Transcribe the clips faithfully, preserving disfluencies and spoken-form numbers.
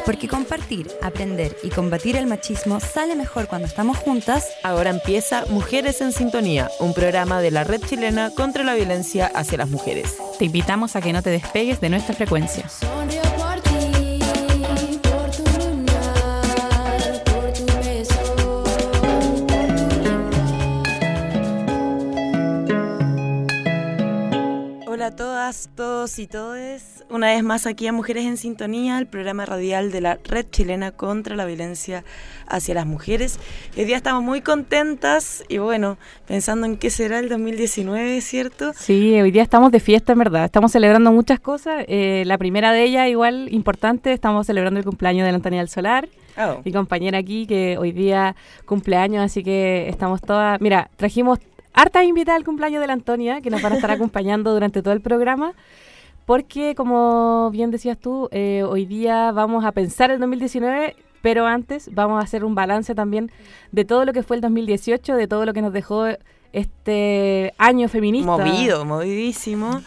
Porque compartir, aprender y combatir el machismo sale mejor cuando estamos juntas. Ahora empieza Mujeres en Sintonía, un programa de la Red Chilena contra la Violencia hacia las Mujeres. Te invitamos a que no te despegues de nuestra frecuencia. Hola a todas, todos y todes. Una vez más aquí a Mujeres en Sintonía, el programa radial de la Red Chilena contra la Violencia hacia las Mujeres. Hoy día estamos muy contentas y bueno, pensando en qué será el dos mil diecinueve, ¿cierto? Sí, hoy día estamos de fiesta, en verdad. Estamos celebrando muchas cosas. Eh, la primera de ellas, igual importante, estamos celebrando el cumpleaños de la Antonia del Solar. Oh. Mi compañera aquí, que hoy día cumpleaños, así que estamos todas... Mira, trajimos hartas invitadas al cumpleaños de la Antonia, que nos van a estar acompañando durante todo el programa, porque, como bien decías tú, eh, hoy día vamos a pensar el dos mil diecinueve, pero antes vamos a hacer un balance también de todo lo que fue el dos mil dieciocho, de todo lo que nos dejó este año feminista. Movido, movidísimo.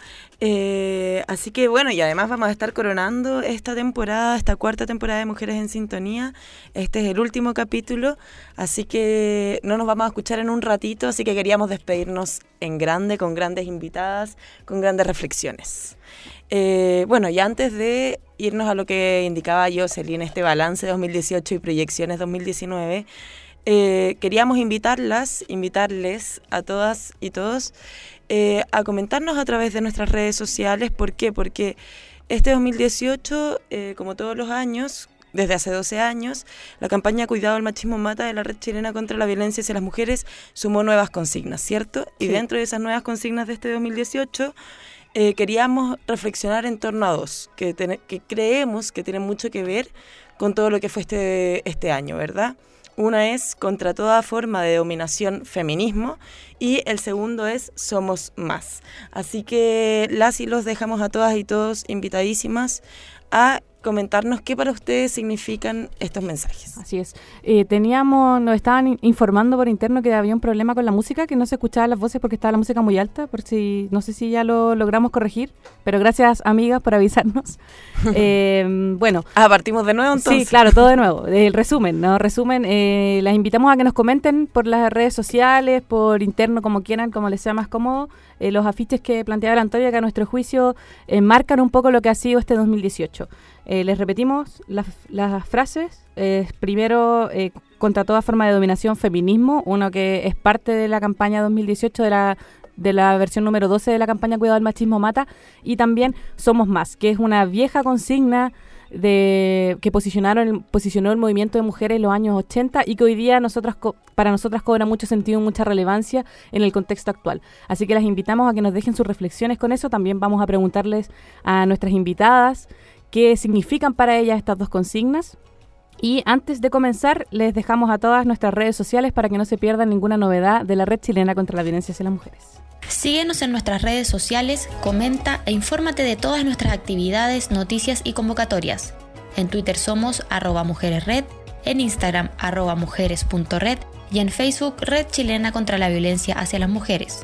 Eh, así que bueno, y además vamos a estar coronando esta temporada, esta cuarta temporada de Mujeres en Sintonía. Este es el último capítulo, así que no nos vamos a escuchar en un ratito, así que queríamos despedirnos en grande, con grandes invitadas, con grandes reflexiones. Eh, bueno, y antes de irnos a lo que indicaba Jocelyn, este balance dos mil dieciocho y proyecciones dos mil diecinueve, eh, queríamos invitarlas, invitarles a todas y todos eh, a comentarnos a través de nuestras redes sociales. ¿Por qué? Porque este dos mil dieciocho, eh, como todos los años, desde hace doce años, la campaña Cuidado al Machismo Mata de la Red Chilena contra la Violencia hacia las Mujeres sumó nuevas consignas, ¿cierto? Y sí, dentro de esas nuevas consignas de este dos mil dieciocho, eh, queríamos reflexionar en torno a dos, que, ten- que creemos que tienen mucho que ver con todo lo que fue este, este año, ¿verdad? Una es contra toda forma de dominación, feminismo, y el segundo es Somos Más. Así que las y los dejamos a todas y todos invitadísimas a comentarnos qué para ustedes significan estos mensajes. Así es. Eh, teníamos, nos estaban informando por interno que había un problema con la música, que no se escuchaban las voces porque estaba la música muy alta, por si no sé si ya lo logramos corregir, pero gracias, amigas, por avisarnos. eh, bueno. Ah, partimos de nuevo entonces. Sí, claro, todo de nuevo. El resumen, ¿no? Resumen, eh, las invitamos a que nos comenten por las redes sociales, por interno, como quieran, como les sea más cómodo, eh, los afiches que planteaba la Antonia, que a nuestro juicio eh, marcan un poco lo que ha sido este dos mil dieciocho. Eh, les repetimos las, las frases. Eh, primero, eh, contra toda forma de dominación, feminismo, uno que es parte de la campaña dos mil dieciocho, de la, de la versión número doce de la campaña Cuidado al Machismo Mata, y también Somos Más, que es una vieja consigna de que posicionaron el, posicionó el movimiento de mujeres en los años ochenta y que hoy día nosotras co- para nosotras cobra mucho sentido y mucha relevancia en el contexto actual. Así que las invitamos a que nos dejen sus reflexiones con eso. También vamos a preguntarles a nuestras invitadas qué significan para ellas estas dos consignas. Y antes de comenzar, les dejamos a todas nuestras redes sociales para que no se pierdan ninguna novedad de la Red Chilena contra la Violencia hacia las Mujeres. Síguenos en nuestras redes sociales, comenta e infórmate de todas nuestras actividades, noticias y convocatorias. En Twitter somos arroba mujeresred, en Instagram arroba mujeres.red y en Facebook Red Chilena contra la Violencia hacia las Mujeres.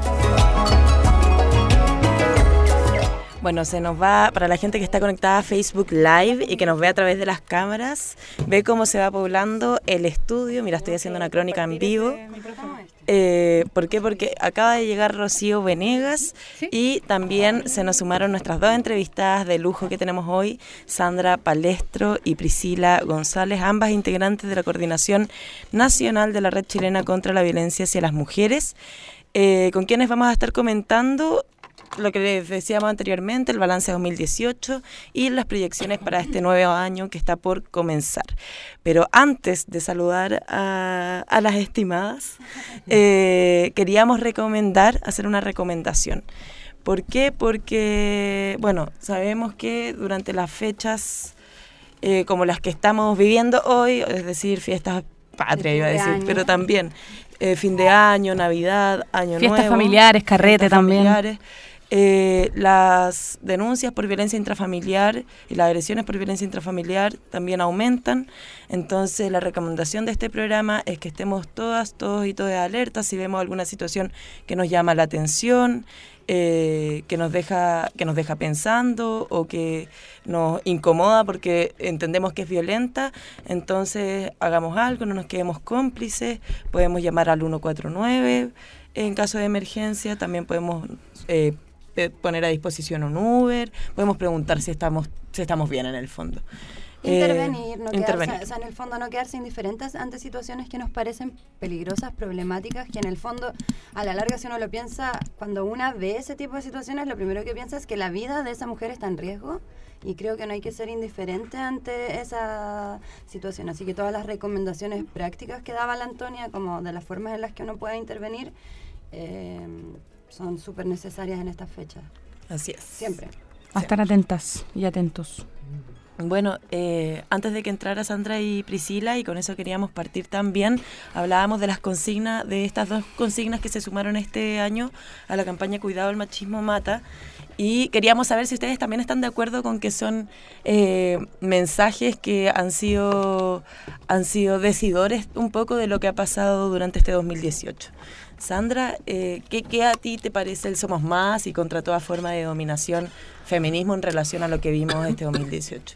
Bueno, se nos va, para la gente que está conectada a Facebook Live y que nos ve a través de las cámaras, ve cómo se va poblando el estudio. Mira, estoy haciendo una crónica en vivo. Eh, ¿Por qué? Porque acaba de llegar Rocío Venegas y también se nos sumaron nuestras dos entrevistadas de lujo que tenemos hoy, Sandra Palestro y Priscila González, ambas integrantes de la Coordinación Nacional de la Red Chilena contra la Violencia hacia las Mujeres, eh, con quienes vamos a estar comentando lo que les decíamos anteriormente, el balance dos mil dieciocho y las proyecciones para este nuevo año que está por comenzar. Pero antes de saludar a, a las estimadas, eh, queríamos recomendar, hacer una recomendación. ¿Por qué? Porque, bueno, sabemos que durante las fechas eh, como las que estamos viviendo hoy, es decir, fiestas patrias, iba a decir, año. pero también eh, fin de año, Navidad, Año Fiestas Nuevo. familiares, carrete también. Familiares, Eh, las denuncias por violencia intrafamiliar y las agresiones por violencia intrafamiliar también aumentan. Entonces la recomendación de este programa es que estemos todas, todos y todas alertas si vemos alguna situación que nos llama la atención, eh, que nos deja, que nos deja pensando o que nos incomoda porque entendemos que es violenta. Entonces hagamos algo, no nos quedemos cómplices, podemos llamar al uno cuatro nueve en caso de emergencia, también podemos eh, poner a disposición un Uber, podemos preguntar si estamos si estamos bien en el fondo. Intervenir, no eh, intervenir. Quedarse, o sea, en el fondo no quedarse indiferentes ante situaciones que nos parecen peligrosas, problemáticas, que en el fondo, a la larga, si uno lo piensa, cuando una ve ese tipo de situaciones, lo primero que piensa es que la vida de esa mujer está en riesgo, y creo que no hay que ser indiferente ante esa situación. Así que todas las recomendaciones prácticas que daba la Antonia, como de las formas en las que uno puede intervenir, eh, son súper necesarias en estas fechas. Así es. Siempre. A estar atentas y atentos. Bueno, eh, antes de que entrara Sandra y Priscila, y con eso queríamos partir también, hablábamos de las consignas, de estas dos consignas que se sumaron este año a la campaña Cuidado, el machismo mata, y queríamos saber si ustedes también están de acuerdo con que son eh, mensajes que han sido, han sido decidores un poco de lo que ha pasado durante este dos mil dieciocho. Sandra, eh, ¿qué, ¿qué a ti te parece el Somos Más y contra toda forma de dominación, feminismo en relación a lo que vimos este dos mil dieciocho?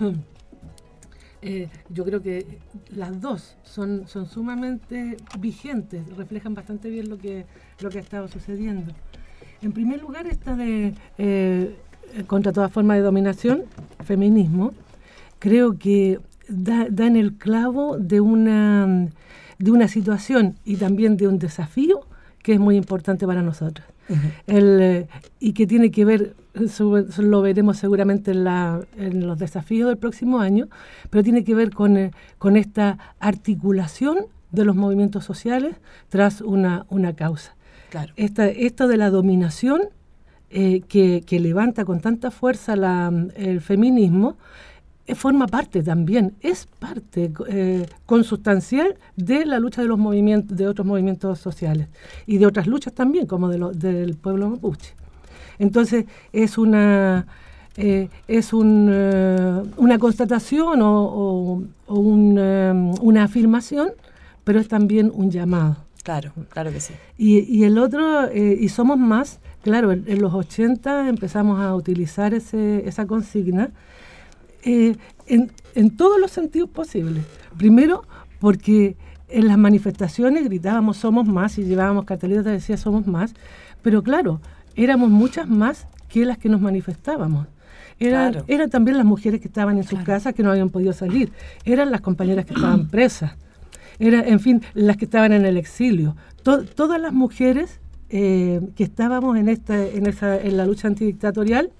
Eh, yo creo que las dos son, son sumamente vigentes, reflejan bastante bien lo que, lo que ha estado sucediendo. En primer lugar, esta de eh, contra toda forma de dominación, feminismo, creo que da, da en el clavo de una... de una situación y también de un desafío que es muy importante para nosotros. Uh-huh. El, eh, y que tiene que ver, eso, eso lo veremos seguramente en, la, en los desafíos del próximo año, pero tiene que ver con, eh, con esta articulación de los movimientos sociales tras una, una causa. Claro. Esta, esto de la dominación eh, que, que levanta con tanta fuerza la, el feminismo, forma parte también, es parte eh, consustancial de la lucha de los movimientos, de otros movimientos sociales y de otras luchas también, como de lo, del pueblo mapuche. Entonces es una eh, es un, uh, una constatación o, o, o un, um, una afirmación, pero es también un llamado. Claro, claro que sí. Y, y el otro, eh, y somos más, claro, en, en los ochenta empezamos a utilizar ese, esa consigna. Eh, en, en todos los sentidos posibles. Primero, porque en las manifestaciones gritábamos somos más y llevábamos cartelitos que decía somos más, pero claro, éramos muchas más que las que nos manifestábamos. Eran, claro. eran también las mujeres que estaban en sus claro. casas que no habían podido salir, eran las compañeras que estaban presas, era, en fin, las que estaban en el exilio. To, todas las mujeres eh, que estábamos en, esta, en, esa, en la lucha antidictatorial,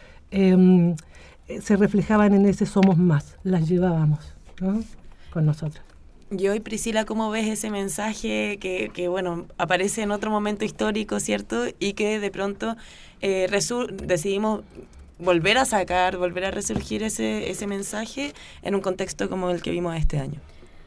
eh, se reflejaban en ese somos más, las llevábamos, ¿no? Con nosotros. Y hoy, Priscila, ¿cómo ves ese mensaje que, que bueno, aparece en otro momento histórico, ¿cierto? Y que de pronto eh, resur- decidimos volver a sacar, volver a resurgir ese, ese mensaje en un contexto como el que vimos este año.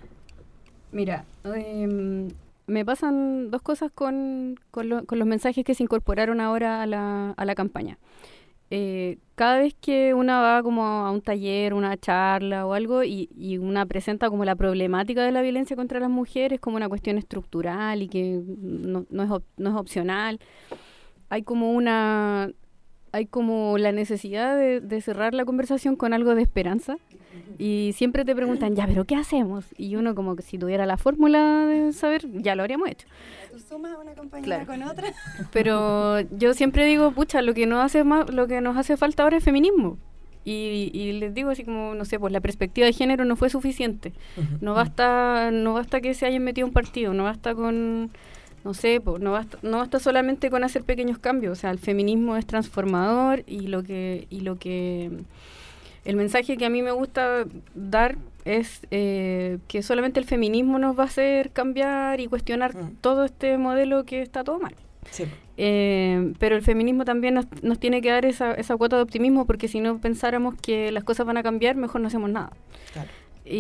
Mira, eh, me pasan dos cosas con, con, lo, con los mensajes que se incorporaron ahora a la, a la campaña. Eh, cada vez que una va como a un taller, una charla o algo y, y una presenta como la problemática de la violencia contra las mujeres como una cuestión estructural y que no, no, es, op, no es opcional, hay como una hay como la necesidad de, de cerrar la conversación con algo de esperanza y siempre te preguntan, ya, pero ¿qué hacemos? Y uno como que si tuviera la fórmula de saber, ya lo habríamos hecho. Tú sumas una compañera claro. con otra. Pero yo siempre digo, pucha, lo que nos hace más, lo que nos hace falta ahora es feminismo. Y, y les digo así como, no sé, pues la perspectiva de género no fue suficiente. Uh-huh. No basta, no basta que se hayan metido un partido, no basta con, no sé, pues no basta, no basta solamente con hacer pequeños cambios. O sea, el feminismo es transformador y lo que, y lo que el mensaje que a mí me gusta dar es eh, que solamente el feminismo nos va a hacer cambiar y cuestionar mm. todo este modelo que está todo mal. Sí. Eh, pero el feminismo también nos, nos tiene que dar esa, esa cuota de optimismo, porque si no pensáramos que las cosas van a cambiar, mejor no hacemos nada. Claro.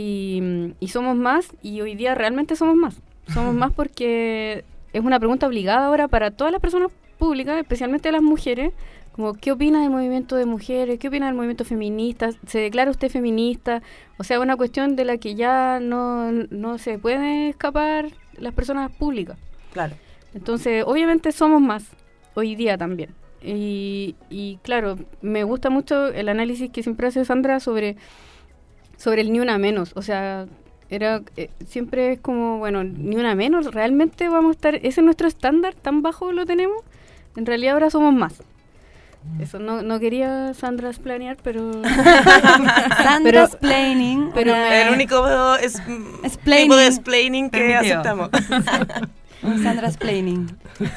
Y, y somos más, y hoy día realmente somos más. Somos más porque es una pregunta obligada ahora para todas las personas públicas, especialmente las mujeres, como qué opina del movimiento de mujeres, qué opina del movimiento feminista, se declara usted feminista, o sea, una cuestión de la que ya no, no se puede escapar las personas públicas. Claro. Entonces, obviamente somos más, hoy día también. Y, y claro, me gusta mucho el análisis que siempre hace Sandra sobre, sobre el ni una menos, o sea... Era eh, siempre es como, bueno, ni una menos, realmente vamos a estar, ese es nuestro estándar, tan bajo lo tenemos, en realidad ahora somos más. Eso no, no quería Sandra planear, pero... Sandra's planning. pero me- El único es, Explaining. tipo de explaining que Permitido. aceptamos. Un Sandra's planning.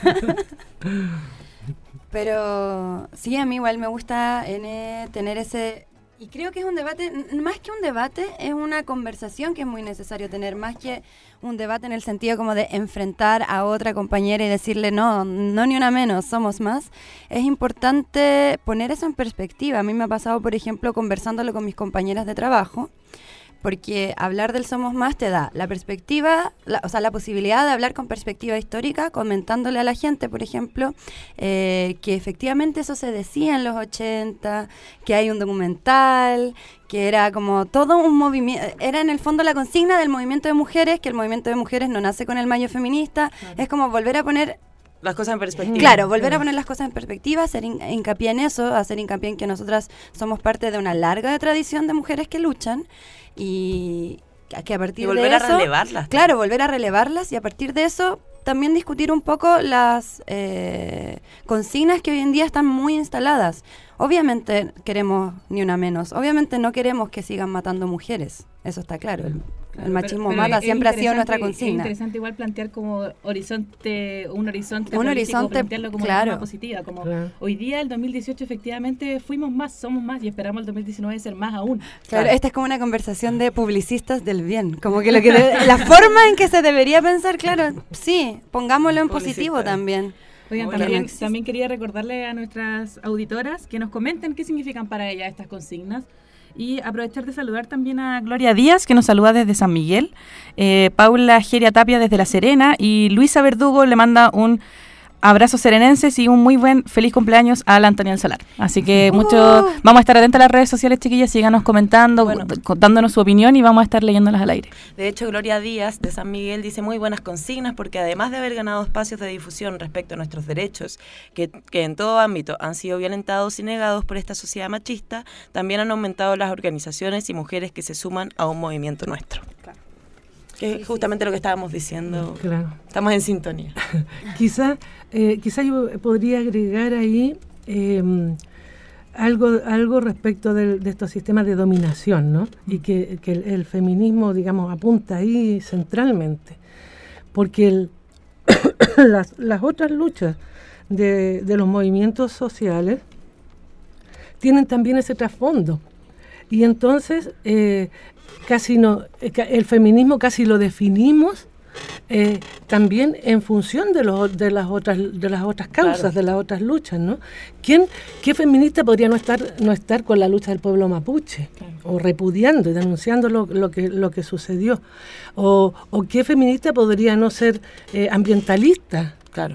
Pero sí, a mí igual me gusta N, tener ese... Y creo que es un debate, n- más que un debate, es una conversación que es muy necesario tener, más que un debate en el sentido como de enfrentar a otra compañera y decirle, no, no ni una menos, somos más. Es importante poner eso en perspectiva. A mí me ha pasado, por ejemplo, conversándolo con mis compañeras de trabajo, porque hablar del Somos Más te da la perspectiva, la, o sea, la posibilidad de hablar con perspectiva histórica, comentándole a la gente, por ejemplo, eh, que efectivamente eso se decía en los ochenta, que hay un documental, que era como todo un movimiento, era en el fondo la consigna del movimiento de mujeres, que el movimiento de mujeres no nace con el mayo feminista, es como volver a poner... Las cosas en perspectiva. Claro, volver a poner las cosas en perspectiva, hacer hin- hincapié en eso, hacer hincapié en que nosotras somos parte de una larga tradición de mujeres que luchan y que- que a partir Y volver de a eso... relevarlas. Claro, volver a relevarlas y a partir de eso también discutir un poco las eh, consignas que hoy en día están muy instaladas. Obviamente queremos ni una menos, obviamente no queremos que sigan matando mujeres, eso está claro. El, el machismo Pero- pero mata es siempre ha sido interesante- nuestra Es consigna. interesante igual plantear como horizonte, un horizonte Un político, horizonte, plantearlo como de claro. forma positiva, como Claro. hoy día, el dos mil dieciocho, efectivamente fuimos más, somos más y esperamos el dos mil diecinueve ser más aún. Claro, esta es como una conversación de publicistas del bien, como que, lo que debe- la forma en que se debería pensar, claro, sí, pongámoslo en positivo Publicistas. también. Oigan, Bueno, también, no existe. también quería recordarle a nuestras auditoras que nos comenten qué significan para ellas estas consignas. Y aprovechar de saludar también a Gloria Díaz, que nos saluda desde San Miguel, eh, Paula Geria Tapia desde La Serena, y Luisa Verdugo le manda un abrazo serenenses y un muy buen feliz cumpleaños a la Antonia Salar. Así que mucho, vamos a estar atentos a las redes sociales, chiquillas, síganos comentando, Bueno. cu- dándonos su opinión y vamos a estar leyéndolas al aire. De hecho, Gloria Díaz de San Miguel dice muy buenas consignas porque además de haber ganado espacios de difusión respecto a nuestros derechos, que, que en todo ámbito han sido violentados y negados por esta sociedad machista, también han aumentado las organizaciones y mujeres que se suman a un movimiento nuestro. Que es justamente lo que estábamos diciendo. Claro. Estamos en sintonía. Quizá, eh, quizá yo podría agregar ahí eh, algo, algo respecto del- de estos sistemas de dominación, ¿no? Y que, que el, el feminismo, digamos, apunta ahí centralmente. Porque el- las, las otras luchas de, de los movimientos sociales tienen también ese trasfondo. Y entonces, eh, casi no, eh, ca- el feminismo casi lo definimos eh, también en función de, los, de, las otras, de las otras causas, Claro. de las otras luchas, ¿no? ¿Quién, ¿Qué feminista podría no estar, no estar con la lucha del pueblo mapuche? Claro. O repudiando y denunciando lo, lo, que, lo que sucedió. O, o qué feminista podría no ser eh, ambientalista. Claro.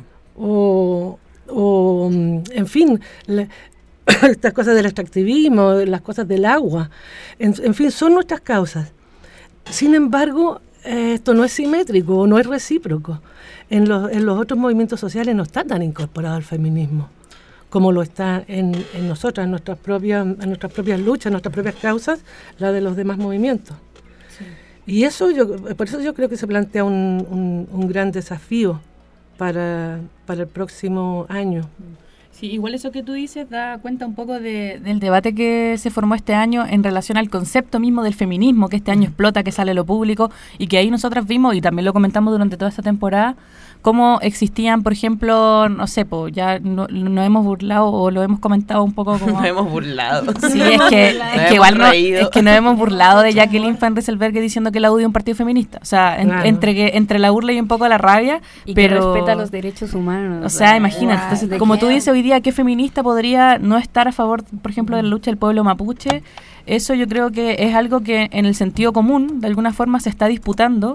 O, o, mm, en fin, la- estas cosas del extractivismo, las cosas del agua, en, en fin, son nuestras causas. Sin embargo, eh, esto no es simétrico o no es recíproco. En los, en los otros movimientos sociales no está tan incorporado el feminismo como lo está en, en nosotras, en nuestras propias, en nuestras propias luchas, en nuestras propias causas, la de los demás movimientos. Y eso yo, por eso yo creo que se plantea un, un, un gran desafío para, para el próximo año. Sí, igual eso que tú dices da cuenta un poco de, del debate que se formó este año en relación al concepto mismo del feminismo, que este año explota, que sale a lo público, y que ahí nosotras vimos, y también lo comentamos durante toda esta temporada, cómo existían, por ejemplo, no sé, pues ya no- nos hemos burlado o lo hemos comentado un poco como... Nos hemos burlado. Sí, es que, Nos es que hemos igual no, reído. es que nos hemos burlado de Jacqueline Van Rieselberghe diciendo que la U D I es un partido feminista. O sea, en- Claro. entre que entre la burla y un poco la rabia, Y pero que respeta los derechos humanos. o sea, imagínate. Guau, Entonces, ¿de como qué? tú dices hoy día, ¿qué feminista podría no estar a favor, por ejemplo, de la lucha del pueblo mapuche? Eso yo creo que es algo que en el sentido común, de alguna forma, se está disputando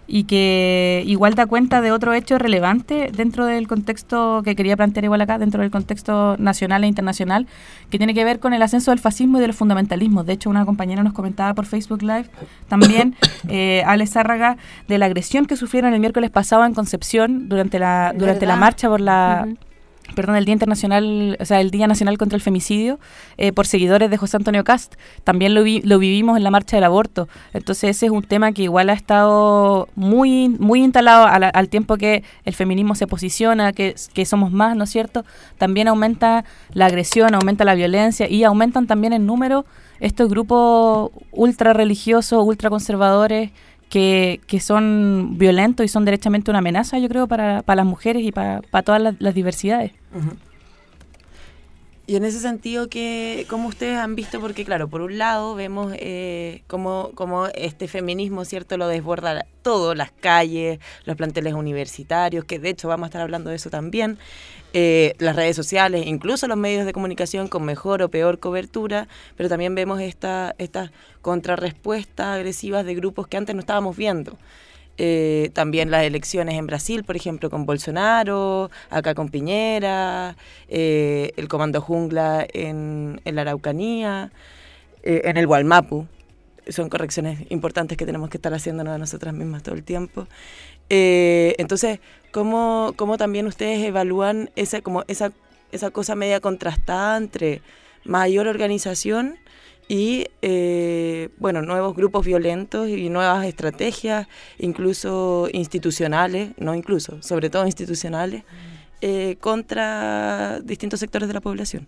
y que igual da cuenta de otro hecho relevante dentro del contexto que quería plantear igual acá, dentro del contexto nacional e internacional, que tiene que ver con el ascenso del fascismo y de los fundamentalismos. De hecho, una compañera nos comentaba por Facebook Live también, eh, Ale Zárraga, de la agresión que sufrieron el miércoles pasado en Concepción durante la, durante la marcha por la... Uh-huh. perdón, el Día Internacional, o sea, el Día Nacional contra el Femicidio, eh, por seguidores de José Antonio Cast. También lo, vi, lo vivimos en la marcha del aborto. Entonces ese es un tema que igual ha estado muy muy instalado a la, al tiempo que el feminismo se posiciona, que, que somos más, ¿no es cierto? También aumenta la agresión, aumenta la violencia y aumentan también en número estos grupos ultra religiosos, ultra conservadores, Que, que son violentos y son derechamente una amenaza, yo creo, para, para las mujeres y para, para todas las, las diversidades. Uh-huh. Y en ese sentido, que ¿cómo ustedes han visto? Porque claro, por un lado vemos eh, cómo, cómo este feminismo, ¿cierto?, lo desborda todo, las calles, los planteles universitarios, que de hecho vamos a estar hablando de eso también, eh, las redes sociales, incluso los medios de comunicación con mejor o peor cobertura, pero también vemos esta, estas contrarrespuestas agresivas de grupos que antes no estábamos viendo. Eh, también las elecciones en Brasil, por ejemplo, con Bolsonaro, acá con Piñera, eh, el Comando Jungla en, en la Araucanía, eh, en el Gualmapu. Son correcciones importantes que tenemos que estar haciéndonos a nosotras mismas todo el tiempo. Eh, entonces, ¿cómo, cómo también ustedes evalúan esa, como esa, esa cosa media contrastada entre mayor organización y, eh, bueno, nuevos grupos violentos y nuevas estrategias, incluso institucionales, no incluso, sobre todo institucionales, eh, contra distintos sectores de la población?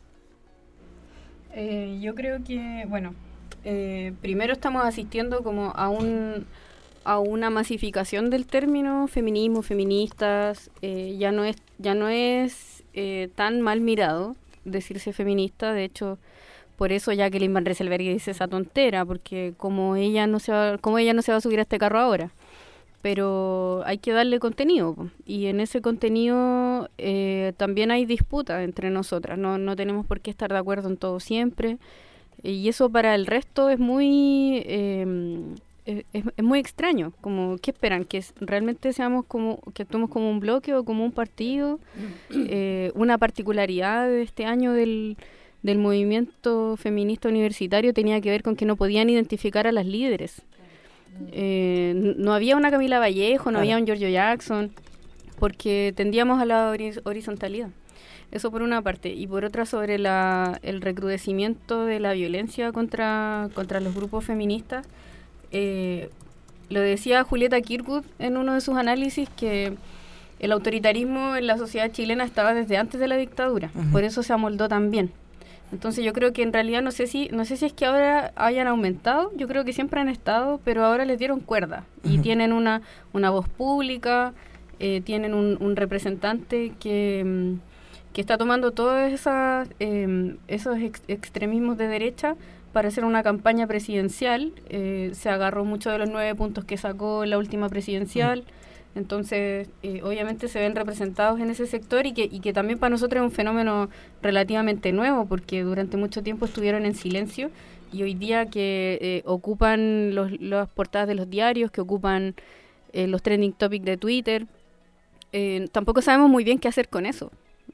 Eh, yo creo que, bueno, eh, primero estamos asistiendo como a un a una masificación del término feminismo, feministas. Eh, ya no es ya no es eh, tan mal mirado decirse feminista. De hecho, por eso Jacqueline Van Rieselberg dice esa tontera, porque como ella no se va, como ella no se va a subir a este carro ahora. Pero hay que darle contenido, y en ese contenido eh, también hay disputa entre nosotras. No, no tenemos por qué estar de acuerdo en todo siempre, y eso para el resto es muy eh, es, es muy extraño. Como, ¿qué esperan? ¿Que realmente seamos como, que actuemos como un bloque o como un partido? Eh, una particularidad de este año del, del movimiento feminista universitario tenía que ver con que no podían identificar a las líderes. Eh, no había una Camila Vallejo, no claro. había un Giorgio Jackson, porque tendíamos a la horiz- horizontalidad. Eso por una parte. Y por otra, sobre la, el recrudecimiento de la violencia contra, contra los grupos feministas. Eh, lo decía Julieta Kirkwood en uno de sus análisis, que el autoritarismo en la sociedad chilena estaba desde antes de la dictadura. Uh-huh. Por eso se amoldó tan bien. Entonces yo creo que en realidad no sé si no sé si es que ahora hayan aumentado, yo creo que siempre han estado, pero ahora les dieron cuerda y uh-huh. tienen una, una voz pública, eh, tienen un, un representante que, que está tomando todos esas, eh, esos ex- extremismos de derecha para hacer una campaña presidencial. Eh, se agarró mucho de los nueve puntos que sacó en la última presidencial. Uh-huh. Entonces, eh, obviamente se ven representados en ese sector, y que, y que también para nosotros es un fenómeno relativamente nuevo, porque durante mucho tiempo estuvieron en silencio, y hoy día que eh, ocupan los, las portadas de los diarios, que ocupan eh, los trending topics de Twitter, eh, tampoco sabemos muy bien qué hacer con eso.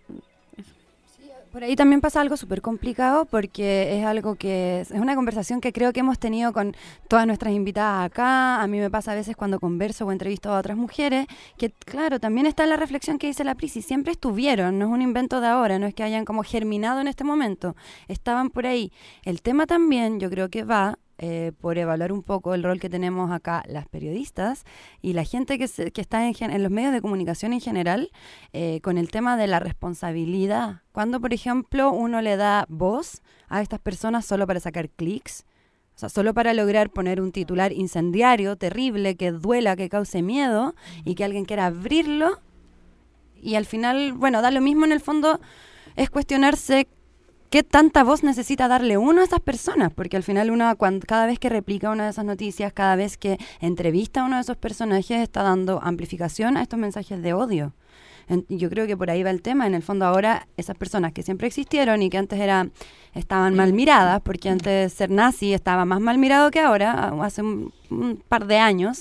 Por ahí también pasa algo súper complicado, porque es algo que es una conversación que creo que hemos tenido con todas nuestras invitadas acá. A mí me pasa a veces cuando converso o entrevisto a otras mujeres, que claro, también está la reflexión que dice la Prisi, siempre estuvieron, no es un invento de ahora, no es que hayan como germinado en este momento, estaban por ahí. El tema también yo creo que va Eh, por evaluar un poco el rol que tenemos acá las periodistas y la gente que, se, que está en, en los medios de comunicación en general, eh, con el tema de la responsabilidad. Cuando, por ejemplo, uno le da voz a estas personas solo para sacar clics, o sea, solo para lograr poner un titular incendiario, terrible, que duela, que cause miedo, y que alguien quiera abrirlo, y al final, bueno, da lo mismo en el fondo, es cuestionarse ¿qué tanta voz necesita darle uno a esas personas? Porque al final uno, cuando, cada vez que replica una de esas noticias, cada vez que entrevista a uno de esos personajes, está dando amplificación a estos mensajes de odio. En, yo creo que por ahí va el tema. En el fondo ahora, esas personas que siempre existieron y que antes era, estaban mal miradas, porque antes ser nazi estaba más mal mirado que ahora, hace un, un par de años,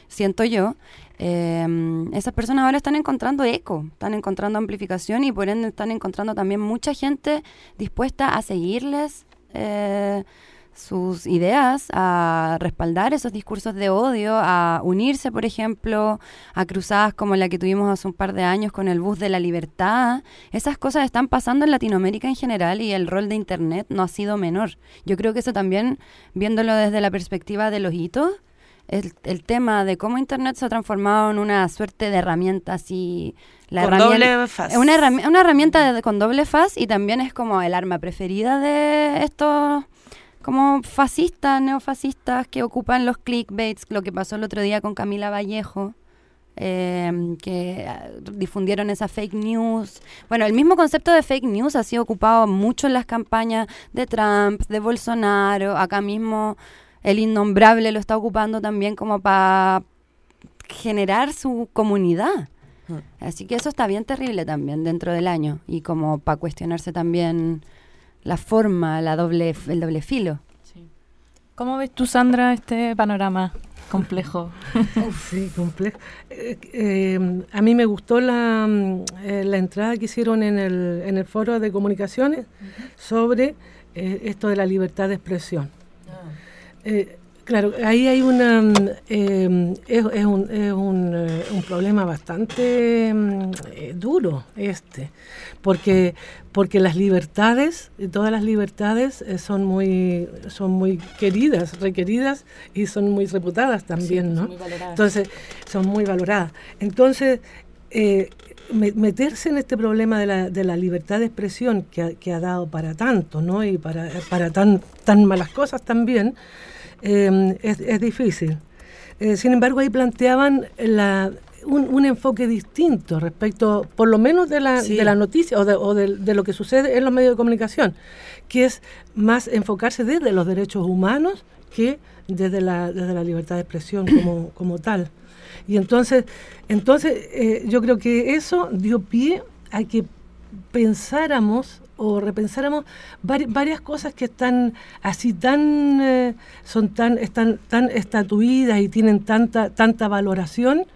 siento yo, eh, esas personas ahora están encontrando eco, están encontrando amplificación y por ende están encontrando también mucha gente dispuesta a seguirles eh, sus ideas, a respaldar esos discursos de odio, a unirse, por ejemplo, a cruzadas como la que tuvimos hace un par de años con el Bus de la Libertad. Esas cosas están pasando en Latinoamérica en general y el rol de Internet no ha sido menor. Yo creo que eso también, viéndolo desde la perspectiva de los hitos, el, el tema de cómo Internet se ha transformado en una suerte de herramienta así... La con doble faz. Una, herrami- una herramienta de, con doble faz y también es como el arma preferida de estos... como fascistas, neofascistas que ocupan los clickbaits, lo que pasó el otro día con Camila Vallejo, eh, que difundieron esa fake news. Bueno, el mismo concepto de fake news ha sido ocupado mucho en las campañas de Trump, de Bolsonaro, acá mismo el innombrable lo está ocupando también como para generar su comunidad. Así que eso está bien terrible también dentro del año y como para cuestionarse también la forma, la doble, el doble filo. Sí. ¿Cómo ves tú, Sandra, este panorama complejo? Sí, complejo. Eh, eh, a mí me gustó la, eh, la entrada que hicieron en el, en el foro de comunicaciones uh-huh. sobre eh, esto de la libertad de expresión. Ah. Eh, Claro, ahí hay una eh, es, es, un, es un, eh, un problema bastante eh, duro este, porque porque las libertades, todas las libertades eh, son muy son muy queridas, requeridas y son muy reputadas también, sí, ¿no? Son muy valoradas. Entonces son muy valoradas. Entonces eh, meterse en este problema de la, de la libertad de expresión que ha, que ha dado para tanto, ¿no? Y para para tan tan malas cosas también. Eh, es, es difícil. Eh, sin embargo, ahí planteaban la, un, un enfoque distinto respecto, por lo menos, de la, sí. de la noticia o, de, o de, de lo que sucede en los medios de comunicación, que es más enfocarse desde los derechos humanos que desde la, desde la libertad de expresión como, como tal. Y entonces, entonces eh, yo creo que eso dio pie a que pensáramos o repensáramos vari, varias cosas que están así tan eh, son tan están tan estatuidas y tienen tanta tanta valoración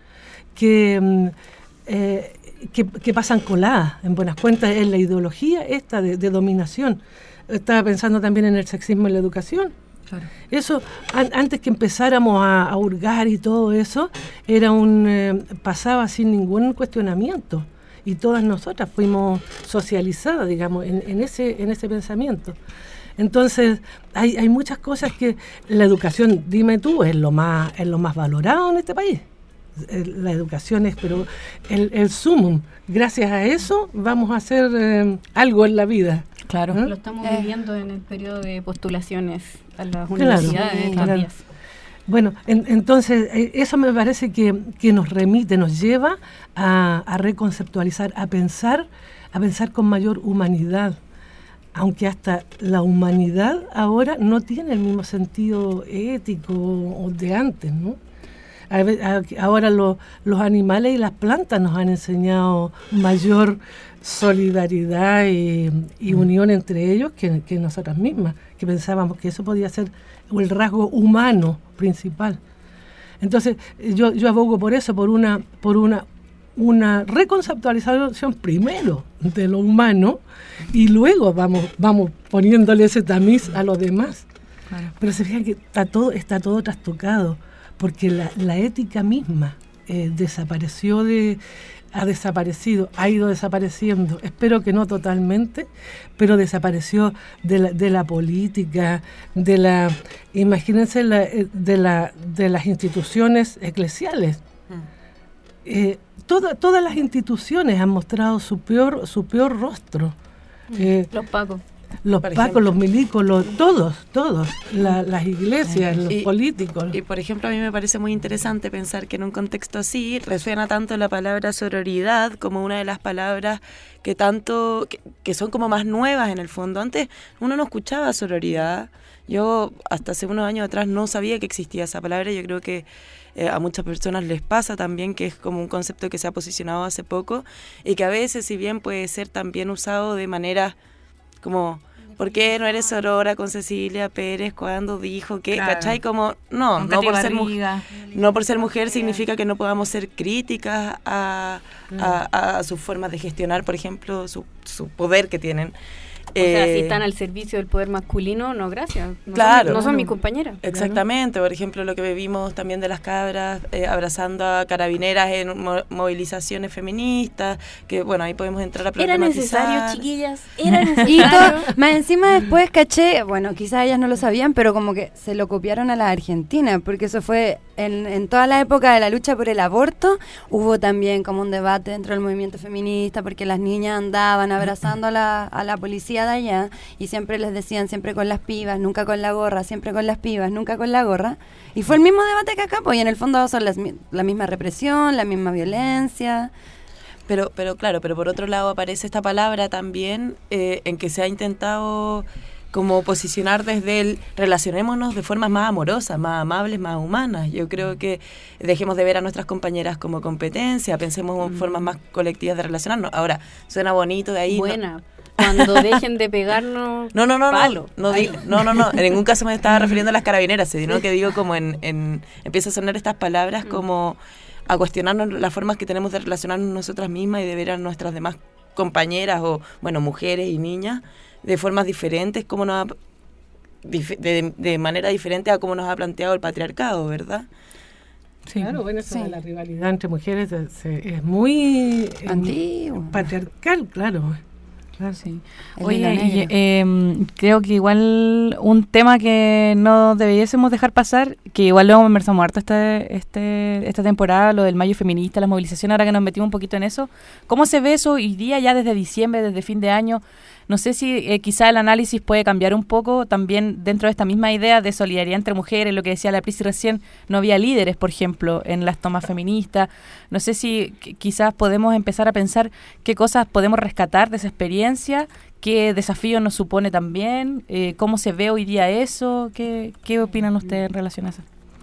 que, eh, que que pasan coladas en buenas cuentas en la ideología esta de, de dominación. Estaba pensando también en el sexismo en la educación. Claro. Eso an, antes que empezáramos a, a hurgar y todo eso era un eh, pasaba sin ningún cuestionamiento. Y todas nosotras fuimos socializadas, digamos, en, en ese en ese pensamiento. Entonces, hay, hay muchas cosas que la educación, dime tú, es lo más es lo más valorado en este país. La educación es, pero el, el sumum. Gracias a eso vamos a hacer eh, algo en la vida. Claro. ¿Eh? Lo estamos eh. viviendo en el periodo de postulaciones a las claro, universidades. Sí, claro. Bueno, en, entonces eh, eso me parece que, que nos remite, nos lleva a, a reconceptualizar, a pensar, a pensar con mayor humanidad, aunque hasta la humanidad ahora no tiene el mismo sentido ético de antes, ¿no? A, a, ahora lo, los animales y las plantas nos han enseñado mayor solidaridad y, y mm. unión entre ellos que, que nosotras mismas, que pensábamos que eso podía ser el rasgo humano principal. Entonces yo, yo abogo por eso, por una por una una reconceptualización primero de lo humano y luego vamos vamos poniéndole ese tamiz a los demás. Claro. Pero se fijan que está todo está todo trastocado porque la, la ética misma eh, desapareció de ha desaparecido, ha ido desapareciendo, espero que no totalmente, pero desapareció de la, de la política, de la, imagínense, la, de, la, de las instituciones eclesiales. Eh, toda, todas las instituciones han mostrado su peor, su peor rostro. Eh, Los pacos. Los por pacos, ejemplo, los milicos, los, todos, todos, la, las iglesias, los y, políticos. Y por ejemplo, a mí me parece muy interesante pensar que en un contexto así resuena tanto la palabra sororidad como una de las palabras que tanto, que, que son como más nuevas en el fondo. Antes uno no escuchaba sororidad. Yo hasta hace unos años atrás no sabía que existía esa palabra. Yo creo que eh, a muchas personas les pasa también, que es como un concepto que se ha posicionado hace poco y que a veces, si bien puede ser también usado de manera como ¿por qué no eres sorora con Cecilia Pérez cuando dijo que, Claro. ¿cachai? Como, no, Nunca no te por, ser mu- barriga. no por ser mujer significa que no podamos ser críticas a, a, a sus formas de gestionar, por ejemplo, su, su poder que tienen. O sea, si Eh, están al servicio del poder masculino, no, gracias. No Claro. son, no son Claro. mi compañera. Exactamente, por ejemplo, lo que vimos también de las cabras eh, abrazando a carabineras en mo- movilizaciones feministas, que bueno, ahí podemos entrar a Era problematizar. necesario, chiquillas, era Y necesario. todo, más encima después caché, bueno, quizás ellas no lo sabían, pero como que se lo copiaron a la Argentina, porque eso fue en, en toda la época de la lucha por el aborto, hubo también como un debate dentro del movimiento feminista, porque las niñas andaban abrazando a la, a la policía de allá, y siempre les decían, siempre con las pibas, nunca con la gorra, siempre con las pibas, nunca con la gorra, y fue el mismo debate que acá, pues, y en el fondo son las, mi- la misma represión, la misma violencia. Pero, pero claro, pero por otro lado aparece esta palabra también eh, en que se ha intentado como posicionar desde el relacionémonos de formas más amorosas, más amables, más humanas. Yo creo que dejemos de ver a nuestras compañeras como competencia, pensemos en formas más colectivas de relacionarnos. Ahora, suena bonito de ahí. ¿no? Buena. Cuando dejen de pegarnos. No, no, no, palo. no, no, di- no, no, no, en ningún caso me estaba refiriendo a las carabineras, sino que digo como en, en empieza a sonar estas palabras como a cuestionarnos las formas que tenemos de relacionarnos nosotras mismas y de ver a nuestras demás compañeras o, bueno, mujeres y niñas de formas diferentes, como nos ha, dif- de, de manera diferente a cómo nos ha planteado el patriarcado, ¿verdad? Sí. Claro, bueno, eso Sí. de la rivalidad entre mujeres eh, se- es muy eh, Antiguo. patriarcal, claro. Claro. Sí. El Oye, hilo y, negro. eh, creo que igual un tema que no debiésemos dejar pasar, que igual lo hemos conversado harto este, este, esta temporada, lo del mayo feminista, la movilización, ahora que nos metimos un poquito en eso, ¿cómo se ve eso hoy día ya desde diciembre, desde fin de año? No sé si eh, quizá el análisis puede cambiar un poco también dentro de esta misma idea de solidaridad entre mujeres, lo que decía la Prisi recién, no había líderes, por ejemplo, en las tomas feministas. No sé si qu- quizás podemos empezar a pensar qué cosas podemos rescatar de esa experiencia, qué desafíos nos supone también, eh, cómo se ve hoy día eso, qué, qué opinan ustedes en relación a eso.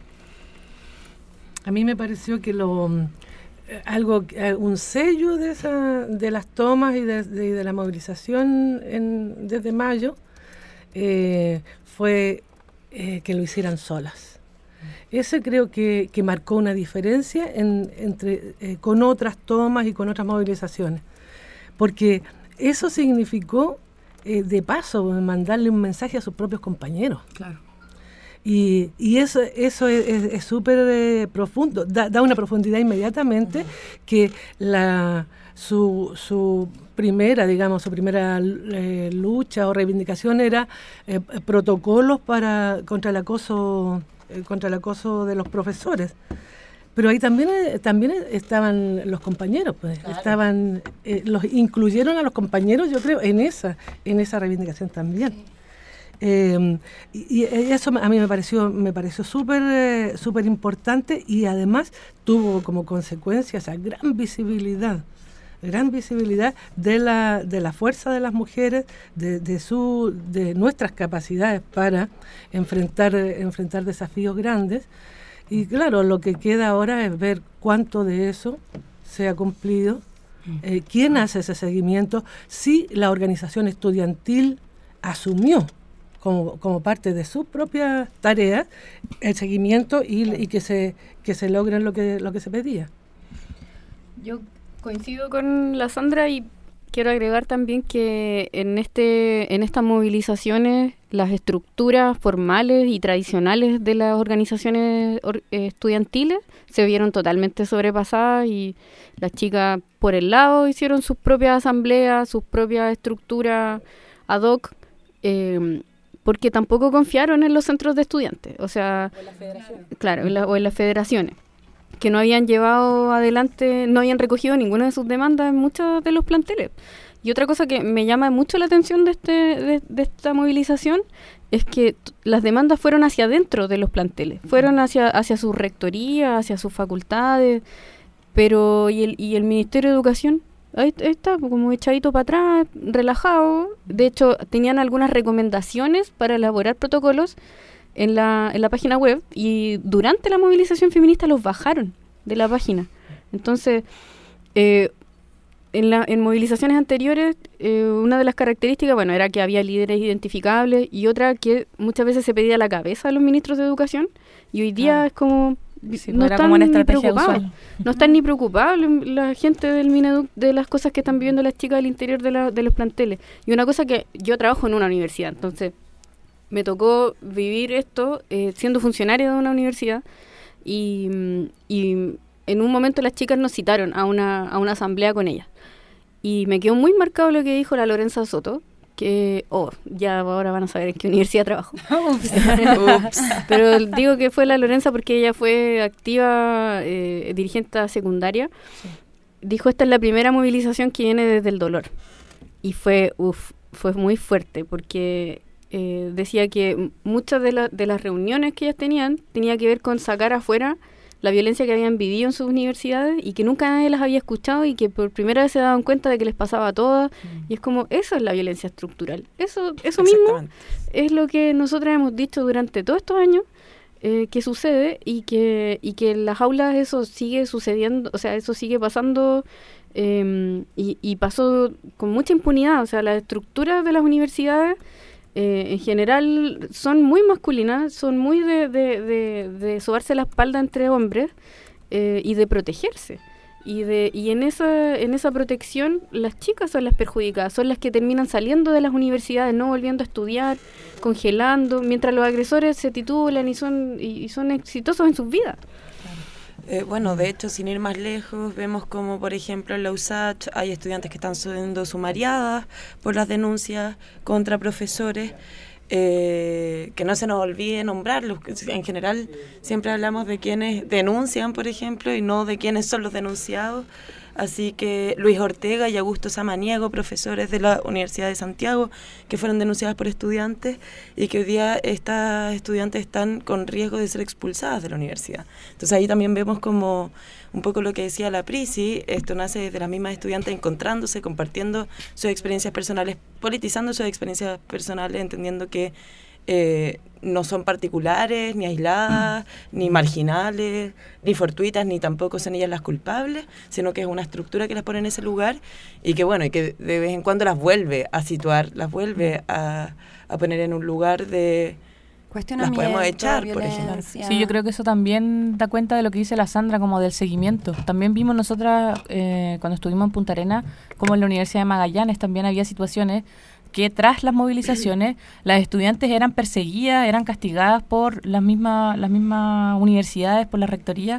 A mí me pareció que lo eh, algo eh, un sello de esa de las tomas y de, de- de la movilización en, desde mayo eh, fue eh, que lo hicieran solas. Ese creo que, que marcó una diferencia en, entre eh, con otras tomas y con otras movilizaciones, porque eso significó eh, de paso mandarle un mensaje a sus propios compañeros. Claro. Y, y eso eso es es- es súper eh, profundo, da, da una profundidad inmediatamente que la su, su primera, digamos, su primera eh, lucha o reivindicación era eh, protocolos para contra el acoso eh, contra el acoso de los profesores. Pero ahí también eh, también estaban los compañeros, pues estaban eh, los incluyeron a los compañeros, yo creo, en esa en esa reivindicación también. Eh, y, y eso a mí me pareció me pareció súper eh, súper importante y además tuvo como consecuencia esa gran visibilidad gran visibilidad de la de la fuerza de las mujeres, de, de su de nuestras capacidades para enfrentar eh, enfrentar desafíos grandes. Y claro, lo que queda ahora es ver cuánto de eso se ha cumplido, eh, quién hace ese seguimiento, si la organización estudiantil asumió como, como parte de su propia tarea el seguimiento y, y que se que se logren lo que lo que se pedía. Yo coincido con la Sandra y quiero agregar también que en este en estas movilizaciones las estructuras formales y tradicionales de las organizaciones or- eh, estudiantiles se vieron totalmente sobrepasadas y las chicas por el lado hicieron sus propias asambleas, sus propias estructuras ad hoc, eh, porque tampoco confiaron en los centros de estudiantes, o sea, claro, en la- o en las federaciones, que no habían llevado adelante, no habían recogido ninguna de sus demandas en muchos de los planteles. Y otra cosa que me llama mucho la atención de este de, de esta movilización es que t- las demandas fueron hacia adentro de los planteles, fueron hacia hacia su rectoría, hacia sus facultades, pero y el y el Ministerio de Educación ahí, ahí está, como echadito para atrás, relajado. De hecho, tenían algunas recomendaciones para elaborar protocolos en la, en la página web y durante la movilización feminista los bajaron de la página. Entonces, eh, en, la, en movilizaciones anteriores, eh, una de las características, bueno, era que había líderes identificables y otra que muchas veces se pedía la cabeza a los ministros de educación y hoy día Claro. es como... Sí, no era están como una ni estrategia preocupados. usual. No están ni preocupados la gente del Mineduc de las cosas que están viviendo las chicas del interior de, la, de los planteles. Y una cosa que yo trabajo en una universidad, entonces me tocó vivir esto eh, siendo funcionaria de una universidad y, y en un momento las chicas nos citaron a una, a una asamblea con ellas. Y me quedó muy marcado lo que dijo la Lorenza Soto, que, oh, ya ahora van a saber en qué universidad trabajo. Ups. Pero digo que fue la Lorenza porque ella fue activa eh, dirigente secundaria. Sí. Dijo, esta es la primera movilización que viene desde el dolor. Y fue, uf, fue muy fuerte porque eh, decía que muchas de, la, de las reuniones que ellas tenían tenía que ver con sacar afuera la violencia que habían vivido en sus universidades y que nunca nadie las había escuchado y que por primera vez se daban cuenta de que les pasaba a todas. Mm. Y es como, eso es la violencia estructural. Eso, eso mismo es lo que nosotras hemos dicho durante todos estos años eh, que sucede y que, y que en las aulas eso sigue sucediendo, o sea, eso sigue pasando eh, y, y pasó con mucha impunidad. O sea, las estructuras de las universidades Eh, en general son muy masculinas, son muy de, de, de, de sobarse la espalda entre hombres eh, y de protegerse. Y de y en esa en esa protección las chicas son las perjudicadas, son las que terminan saliendo de las universidades, no volviendo a estudiar, congelando, mientras los agresores se titulan y son y, y son exitosos en sus vidas. Eh, bueno, de hecho, sin ir más lejos, vemos como, por ejemplo, en la U S A Ch hay estudiantes que están siendo sumariadas por las denuncias contra profesores, eh, que no se nos olvide nombrarlos. En general, siempre hablamos de quienes denuncian, por ejemplo, y no de quienes son los denunciados. Así que Luis Ortega y Augusto Samaniego, profesores de la Universidad de Santiago, que fueron denunciadas por estudiantes y que hoy día estas estudiantes están con riesgo de ser expulsadas de la universidad. Entonces ahí también vemos como un poco lo que decía la Prisi, esto nace desde las mismas estudiantes encontrándose, compartiendo sus experiencias personales, politizando sus experiencias personales, entendiendo que Eh, no son particulares, ni aisladas, ni marginales, ni fortuitas, ni tampoco son ellas las culpables, sino que es una estructura que las pone en ese lugar y que bueno, y que de vez en cuando las vuelve a situar, las vuelve a, a poner en un lugar de... Las podemos echar, por ejemplo. Sí, yo creo que eso también da cuenta de lo que dice la Sandra, como del seguimiento. También vimos nosotras, eh, cuando estuvimos en Punta Arenas, como en la Universidad de Magallanes también había situaciones que tras las movilizaciones las estudiantes eran perseguidas, eran castigadas por las mismas las mismas universidades, por la rectoría,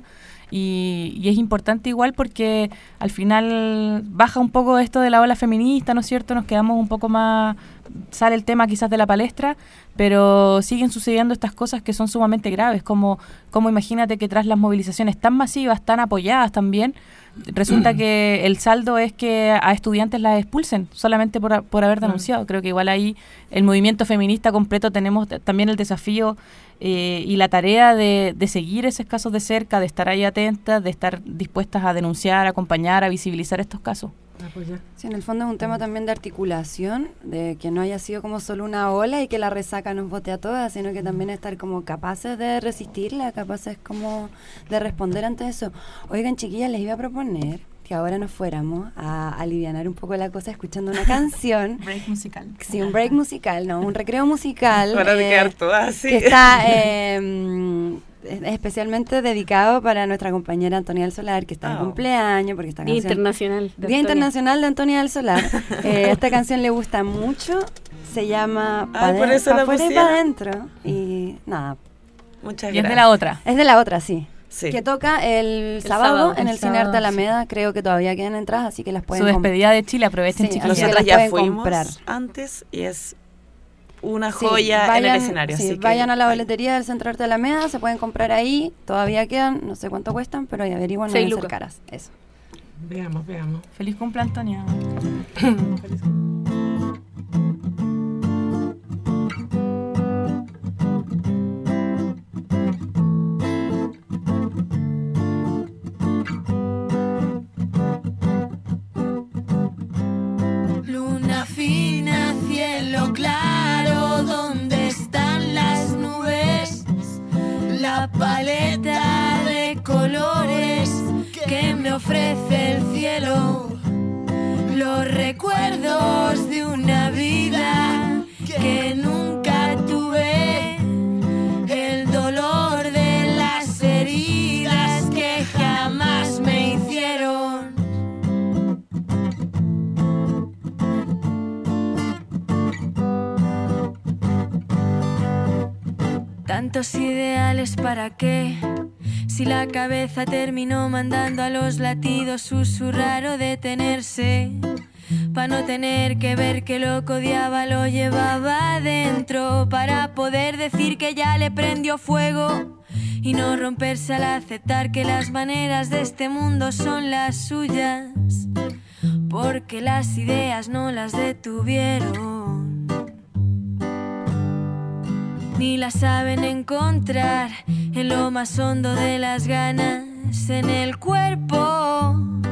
y, y es importante igual porque al final baja un poco esto de la ola feminista, ¿no es cierto? Nos quedamos un poco más, sale el tema quizás de la palestra, pero siguen sucediendo estas cosas que son sumamente graves, como, como imagínate que tras las movilizaciones tan masivas, tan apoyadas también, resulta que el saldo es que a estudiantes las expulsen solamente por, por haber denunciado. Creo que igual ahí el movimiento feminista completo tenemos t- también el desafío eh, y la tarea de, de seguir esos casos de cerca, de estar ahí atentas, de estar dispuestas a denunciar, a acompañar, a visibilizar estos casos. Sí, en el fondo es un tema también de articulación, de que no haya sido como solo una ola y que la resaca nos bote a todas, sino que también estar como capaces de resistirla, capaces como de responder ante eso. Oigan, chiquillas, les iba a proponer que ahora nos fuéramos a alivianar un poco la cosa escuchando una canción. Break musical. Sí, un break musical, no, un recreo musical. Para eh, de quedar todas así. Que está eh, especialmente dedicado para nuestra compañera Antonia del Solar, que está de Oh. cumpleaños, porque esta Día canción... Internacional de Día Antonia. Internacional de Antonia del Solar. Eh, esta canción le gusta mucho, se llama Ay, Pa' por de- eso Pa' la fuera y pusieron. pa' adentro. Y nada, Muchas Y es gracias. de la otra. es de la otra, sí. Sí. Que toca el, sábado, sábado, en el el Cine sábado, Arte Alameda. Creo que todavía quedan entradas, así que las pueden Su comprar. despedida de Chile, aprovechen, Sí, chiquillas. así que Nosotras las ya pueden fuimos comprar. antes y es una Sí, joya vayan, en el escenario. sí, así que- vayan a la boletería del Centro Arte Alameda, se pueden comprar ahí, todavía quedan, no sé cuánto cuestan, pero ahí averiguan, no Seis van a ser lucas. caras. Eso. Veamos, veamos. Feliz cumple, Antonia. Luna fina, cielo claro, ¿dónde están las nubes? La paleta de colores que me ofrece el cielo. los recuerdos de una vida que nunca tuve, el dolor de las heridas que jamás me hicieron. Tantos ideales, ¿para qué? Si la cabeza terminó mandando a los latidos susurrar o detenerse, pa' no tener que ver que lo que odiaba lo llevaba adentro, para poder decir que ya le prendió fuego y no romperse al aceptar que las maneras de este mundo son las suyas, porque las ideas no las detuvieron, ni las saben encontrar en lo más hondo de las ganas en el cuerpo.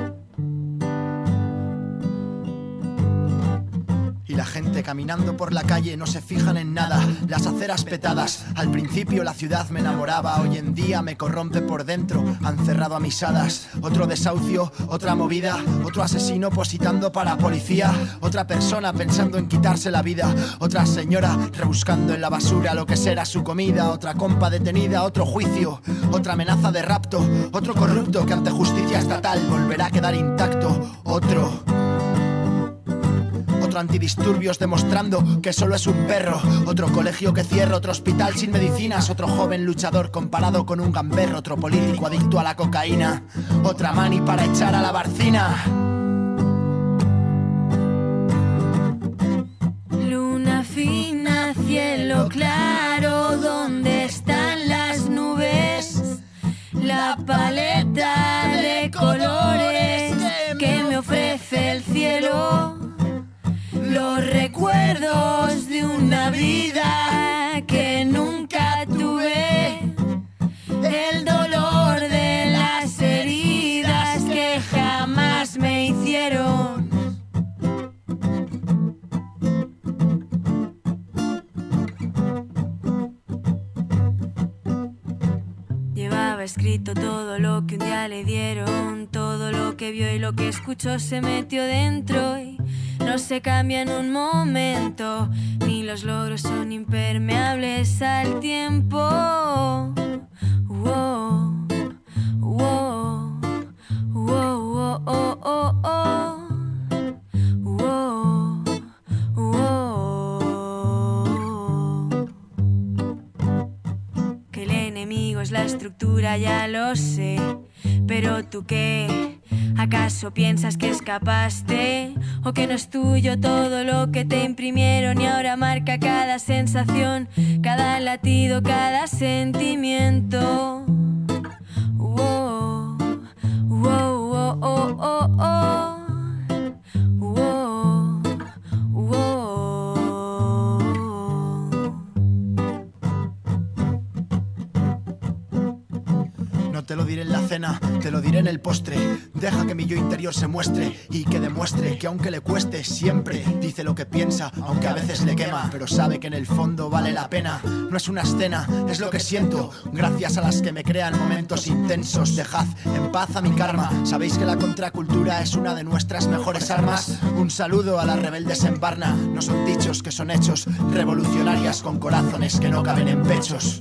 Y la gente caminando por la calle no se fijan en nada, las aceras petadas. Al principio la ciudad me enamoraba, hoy en día me corrompe por dentro. Han cerrado a mis hadas, otro desahucio, otra movida, otro asesino positando para policía, otra persona pensando en quitarse la vida, otra señora rebuscando en la basura lo que será su comida, otra compa detenida, otro juicio, otra amenaza de rapto, otro corrupto que ante justicia estatal volverá a quedar intacto, otro... Otro antidisturbios demostrando que solo es un perro, otro colegio que cierra, otro hospital sin medicinas, otro joven luchador comparado con un gamberro, otro político adicto a la cocaína, otra mani para echar a la barcina. Luna fina, cielo claro, ¿dónde están las nubes? La paleta de colores que me ofrece el cielo, los recuerdos de una vida que nunca tuve, el dolor de las heridas que jamás me hicieron. Llevaba escrito todo lo que un día le dieron, todo lo que vio y lo que escuchó se metió dentro y no se cambia en un momento, ni los logros son impermeables al tiempo. Wow, wow, wow, oh, oh, oh, oh. Wow, wow. Que el enemigo es la estructura, ya lo sé, pero ¿tú qué? ¿Acaso piensas que escapaste? ¿O que no es tuyo todo lo que te imprimieron y ahora marca cada sensación, cada latido, cada sentimiento? Wow, wow, oh, oh, oh, oh. Wow, wow. No te lo diré en la cena, te lo diré en el postre. Deja que mi yo interior se muestre y que demuestre que aunque le cueste, siempre dice lo que piensa, aunque a veces le quema, pero sabe que en el fondo vale la pena. No es una escena, es lo que siento, gracias a las que me crean momentos intensos. Dejad en paz a mi karma, sabéis que la contracultura es una de nuestras mejores armas. Un saludo a las rebeldes en Varna, no son dichos que son hechos, revolucionarias con corazones que no caben en pechos.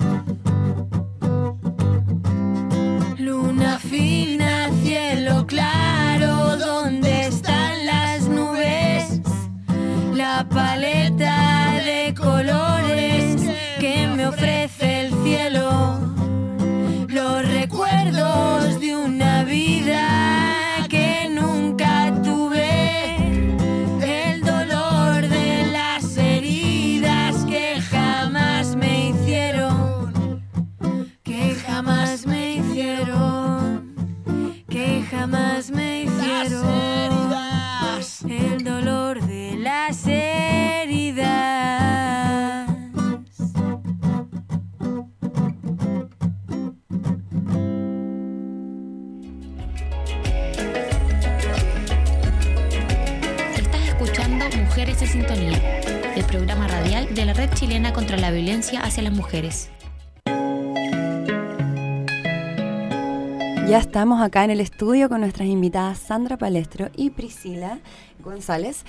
Luna fina, cielo claro, ¿dónde están las nubes? La paleta de colores que me ofrece el cielo, los recuerdos de una vida que nunca tuve, el dolor de las heridas que jamás me hicieron, que jamás me hicieron, que jamás me hicieron, el dolor de las heridas. Estás escuchando Mujeres en Sintonía, el programa radial de la Red Chilena contra la Violencia hacia las Mujeres. Ya estamos acá en el estudio con nuestras invitadas Sandra Palestro y Priscila González.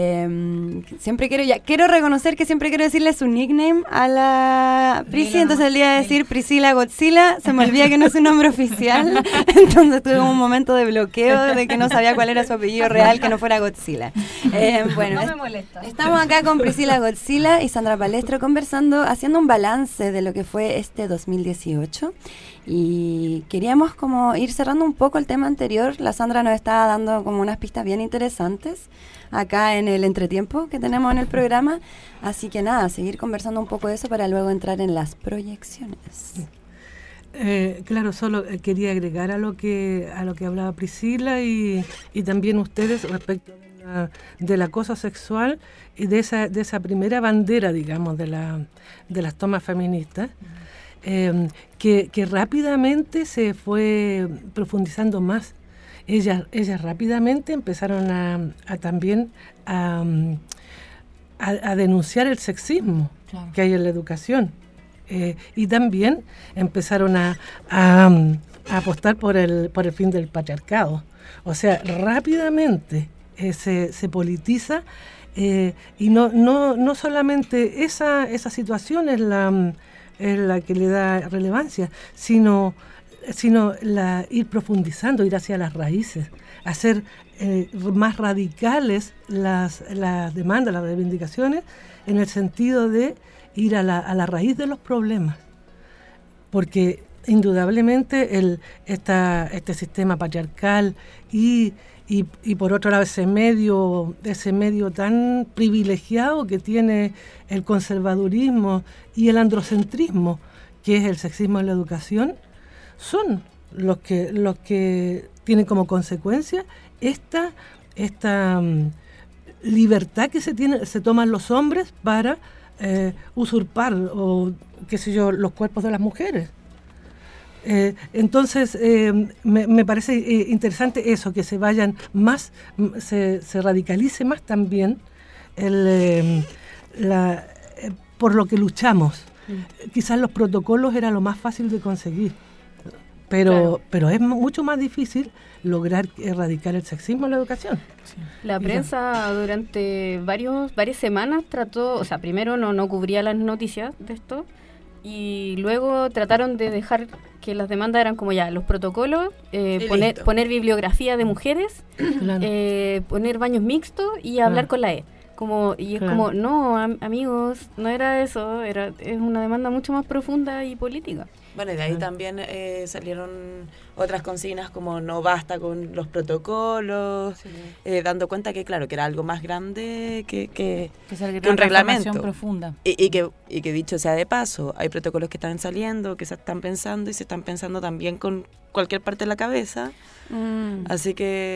Eh, siempre quiero ya quiero reconocer que siempre quiero decirle su nickname a la Prisi, entonces el día de decir Priscila Godzilla, se me olvida que no es su nombre oficial, entonces tuve un momento de bloqueo de que no sabía cuál era su apellido real, que no fuera Godzilla. Eh, bueno, no me molesta. Estamos acá con Priscila Godzilla y Sandra Palestro conversando, haciendo un balance de lo que fue este dos mil dieciocho. Y queríamos como ir cerrando un poco el tema anterior. La Sandra nos estaba dando como unas pistas bien interesantes acá en el entretiempo que tenemos en el programa. Así que nada, seguir conversando un poco de eso para luego entrar en las proyecciones. Eh, claro, solo eh, quería agregar a lo que a lo que hablaba Priscila y, y también ustedes respecto de la, del acoso sexual y de esa de esa primera bandera, digamos, de la de las tomas feministas. Eh, que, que rápidamente se fue profundizando más. Ellas, ellas rápidamente empezaron a, a también a, a, a denunciar el sexismo claro. que hay en la educación. Eh, y también empezaron a, a, a apostar por el, por el fin del patriarcado. O sea, rápidamente eh, se, se politiza eh, y no, no, no solamente esa, esa situación es la... es la que le da relevancia, sino, sino la, ir profundizando, ir hacia las raíces, hacer eh, más radicales las, las demandas, las reivindicaciones, en el sentido de ir a la, a la raíz de los problemas. Porque indudablemente el, esta, este sistema patriarcal y, y, y por otro lado ese medio, ese medio tan privilegiado que tiene el conservadurismo y el androcentrismo, que es el sexismo en la educación, son los que, los que tienen como consecuencia esta, esta um, libertad que se, tiene, se toman los hombres para eh, usurpar o qué sé yo, los cuerpos de las mujeres. Eh, entonces eh, me, me parece eh, interesante eso, que se vayan más, se, se radicalice más también el, eh, la, eh, por lo que luchamos. Mm. Quizás los protocolos era lo más fácil de conseguir, pero, claro. pero es mucho más difícil lograr erradicar el sexismo en la educación. Sí. La prensa durante varios varias semanas trató, o sea, primero no, no cubría las noticias de esto, y luego trataron de dejar que las demandas eran como ya, los protocolos, eh, poner, poner bibliografía de mujeres, claro. eh, poner baños mixtos y hablar claro. con la E. Como, y es claro. como, no, am- amigos, no era eso, era es una demanda mucho más profunda y política. Bueno, y de ahí también eh, salieron otras consignas como no basta con los protocolos, sí. eh, dando cuenta que, claro, que era algo más grande que, que, que, que un reglamento. Profunda. Y, y, que, y que dicho sea de paso, hay protocolos que están saliendo, que se están pensando y se están pensando también con cualquier parte de la cabeza. Mm. Así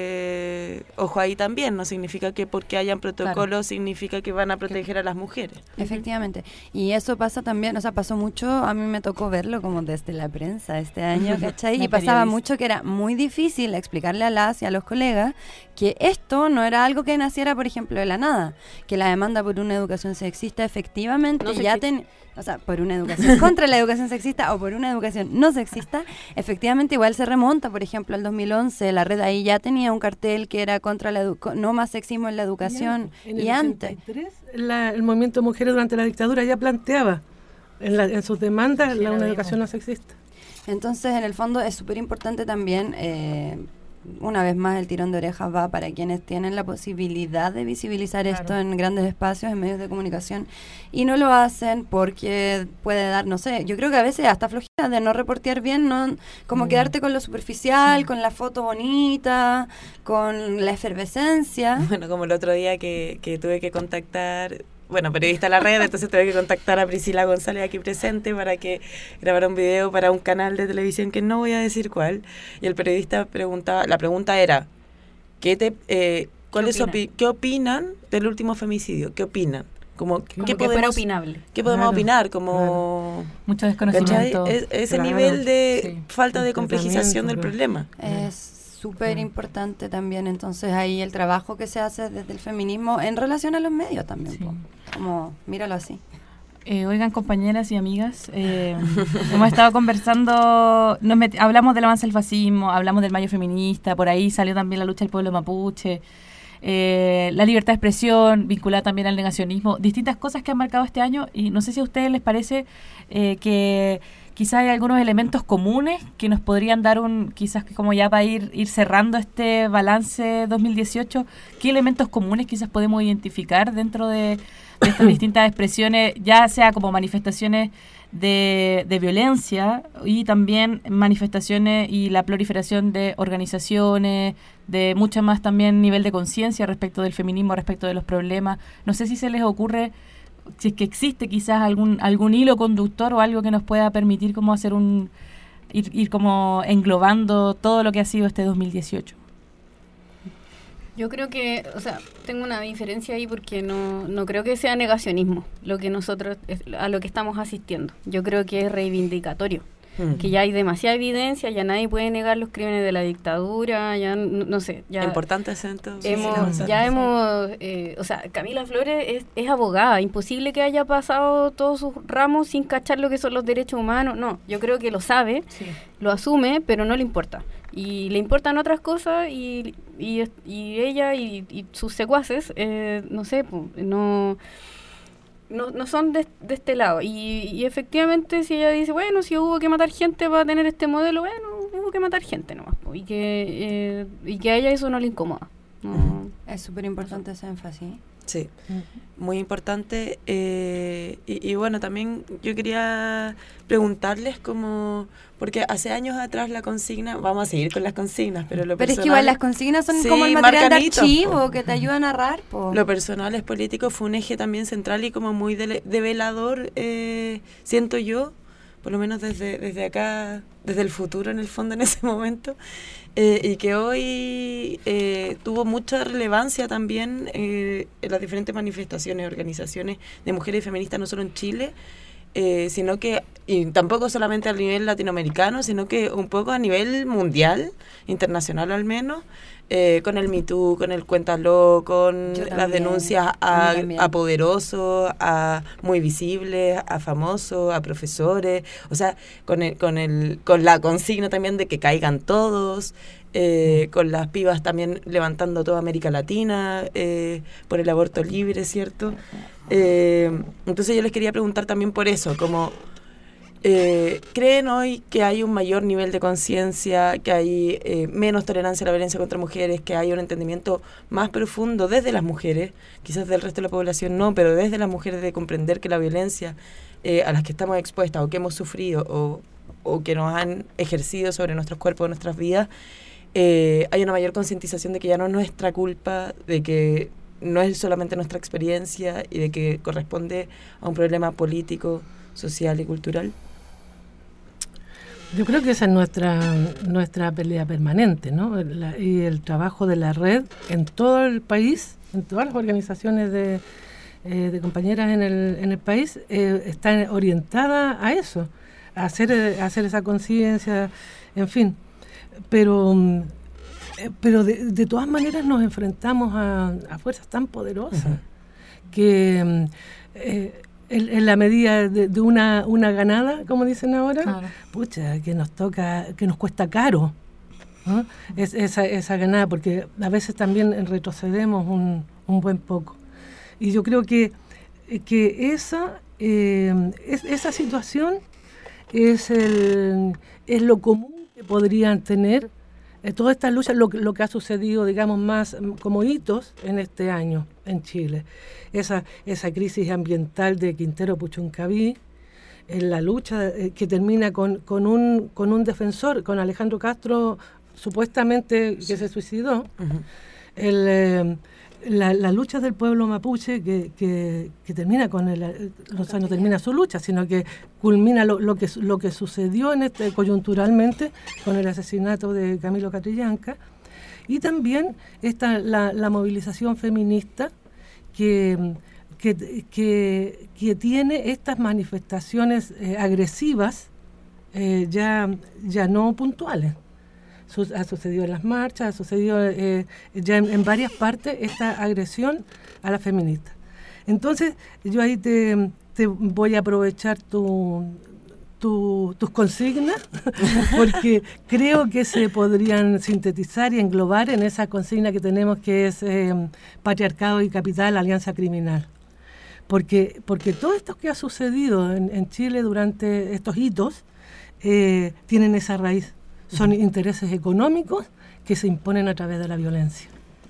que, ojo ahí también, no significa que porque hayan protocolos claro. significa que van a proteger a las mujeres. Efectivamente. Y eso pasa también, o sea, pasó mucho, a mí me tocó verlo como desde la prensa este año, ¿cachai? Y pasaba mucho que era muy difícil explicarle a las y a los colegas que esto no era algo que naciera, por ejemplo, de la nada, que la demanda por una educación sexista efectivamente no ya ten, o sea, por una educación contra la educación sexista o por una educación no sexista, efectivamente igual se remonta, por ejemplo, al dos mil once, la red ahí ya tenía un cartel que era contra la edu- no más sexismo en la educación, en y antes la, el movimiento de mujeres durante la dictadura ya planteaba en, la, en sus demandas sí, la, una educación no sexista. Entonces, en el fondo es súper importante también, eh, una vez más el tirón de orejas va para quienes tienen la posibilidad de visibilizar claro. esto en grandes espacios, en medios de comunicación, y no lo hacen porque puede dar, no sé, yo creo que a veces hasta flojera de no reportear bien, no como mm. quedarte con lo superficial, sí. con la foto bonita, con la efervescencia. Bueno, como el otro día que, que tuve que contactar... Bueno, periodista de la red, entonces tuve que contactar a Priscila González aquí presente para que grabara un video para un canal de televisión que no voy a decir cuál. Y el periodista preguntaba, la pregunta era, ¿qué te, eh, ¿cuál ¿Qué, es opi- ¿qué opinan del último femicidio? ¿Qué opinan? Como, Como ¿qué que podemos, fuera opinable. ¿Qué podemos claro, opinar? Como claro. Mucho desconocimiento. Es, ese claro, nivel de sí. falta de complejización del claro. problema. Es súper importante también, entonces ahí el trabajo que se hace desde el feminismo en relación a los medios también, sí. como míralo así. Eh, oigan, compañeras y amigas, eh, hemos estado conversando, nos met- hablamos del avance del fascismo, hablamos del mayo feminista, por ahí salió también la lucha del pueblo mapuche, eh, la libertad de expresión, vinculada también al negacionismo, distintas cosas que han marcado este año, y no sé si a ustedes les parece eh, que quizás hay algunos elementos comunes que nos podrían dar un, quizás como ya para ir, ir cerrando este balance dos mil dieciocho, ¿qué elementos comunes quizás podemos identificar dentro de, de estas distintas expresiones, ya sea como manifestaciones de, de violencia y también manifestaciones y la proliferación de organizaciones, de mucho más también nivel de conciencia respecto del feminismo, respecto de los problemas? No sé si se les ocurre, si es que existe quizás algún algún hilo conductor o algo que nos pueda permitir como hacer un ir, ir como englobando todo lo que ha sido este dos mil dieciocho. Yo creo que, o sea, tengo una diferencia ahí porque no, no creo que sea negacionismo lo que nosotros, a lo que estamos asistiendo. Yo creo que es reivindicatorio. Mm. Que ya hay demasiada evidencia, ya nadie puede negar los crímenes de la dictadura, ya no, no sé. Ya importante acento. Hemos, sí, ya sí. hemos, eh, o sea, Camila Flores es, es abogada, imposible que haya pasado todos sus ramos sin cachar lo que son los derechos humanos. No, yo creo que lo sabe, sí. lo asume, pero no le importa. Y le importan otras cosas y, y, y ella y, y sus secuaces, eh, no sé, no... No, no son de, de este lado. Y, y efectivamente, si ella dice, bueno, si hubo que matar gente para tener este modelo, bueno, hubo que matar gente nomás. Y que, eh, y que a ella eso no le incomoda. No. Uh-huh. Es súper importante ese énfasis. Sí, uh-huh. muy importante. Eh, y, y bueno, también yo quería preguntarles como... Porque hace años atrás la consigna, vamos a seguir con las consignas, pero lo pero personal... es que igual las consignas son sí, como el material de archivo po. que te ayuda a narrar. Po. Lo personal es político, fue un eje también central y como muy de, develador, eh, siento yo, por lo menos desde, desde acá, desde el futuro en el fondo en ese momento, eh, y que hoy eh, tuvo mucha relevancia también eh, en las diferentes manifestaciones, organizaciones de mujeres feministas, no solo en Chile, Eh, sino que, y tampoco solamente a nivel latinoamericano, sino que un poco a nivel mundial, internacional al menos, eh, con el Me Too, con el Cuéntalo, con las denuncias a, a poderosos, a muy visibles, a famosos, a profesores, o sea, con el, con el, con la consigna también de que caigan todos, eh, con las pibas también levantando toda América Latina eh, por el aborto libre, ¿cierto? Eh, entonces yo les quería preguntar también por eso, como eh, ¿creen hoy que hay un mayor nivel de conciencia, que hay eh, menos tolerancia a la violencia contra mujeres, que hay un entendimiento más profundo desde las mujeres, quizás del resto de la población no, pero desde las mujeres, de comprender que la violencia eh, a las que estamos expuestas o que hemos sufrido o, o que nos han ejercido sobre nuestros cuerpos, nuestras vidas, eh, hay una mayor concientización de que ya no es nuestra culpa, de que no es solamente nuestra experiencia y de que corresponde a un problema político, social y cultural? Yo creo que esa es nuestra nuestra pelea permanente, ¿no? La, y el trabajo de la red en todo el país, en todas las organizaciones de, eh, de compañeras en el, en el país, eh, está orientada a eso, a hacer, a hacer esa conciencia, en fin. Pero... Pero de, de todas maneras nos enfrentamos a, a fuerzas tan poderosas uh-huh. que eh, en, en la medida de, de una, una ganada, como dicen ahora, claro. pucha, que nos toca, que nos cuesta caro, ¿no? Es, esa, esa ganada, porque a veces también retrocedemos un, un buen poco. Y yo creo que, que esa, eh, es, esa situación es, el, es lo común que podrían tener todas estas luchas, lo, lo que ha sucedido, digamos, más como hitos en este año en Chile. Esa, esa crisis ambiental de Quintero Puchuncaví, en la lucha eh, que termina con, con, un, con un defensor, con Alejandro Castro, supuestamente que se suicidó. Uh-huh. El... Eh, La, la lucha del pueblo mapuche que, que, que termina con el, o sea, no termina su lucha, sino que culmina lo, lo que lo que sucedió en este coyunturalmente con el asesinato de Camilo Catrillanca, y también esta la, la movilización feminista que, que, que, que tiene estas manifestaciones eh, agresivas eh, ya, ya no puntuales. Ha sucedido en las marchas, ha sucedido eh, ya en, en varias partes esta agresión a las feministas. Entonces, yo ahí te, te voy a aprovechar tu, tu, tus consignas, porque creo que se podrían sintetizar y englobar en esa consigna que tenemos, que es eh, patriarcado y capital, alianza criminal. Porque, porque todo esto que ha sucedido en, en Chile durante estos hitos eh, tienen esa raíz. Son uh-huh. intereses económicos que se imponen a través de la violencia.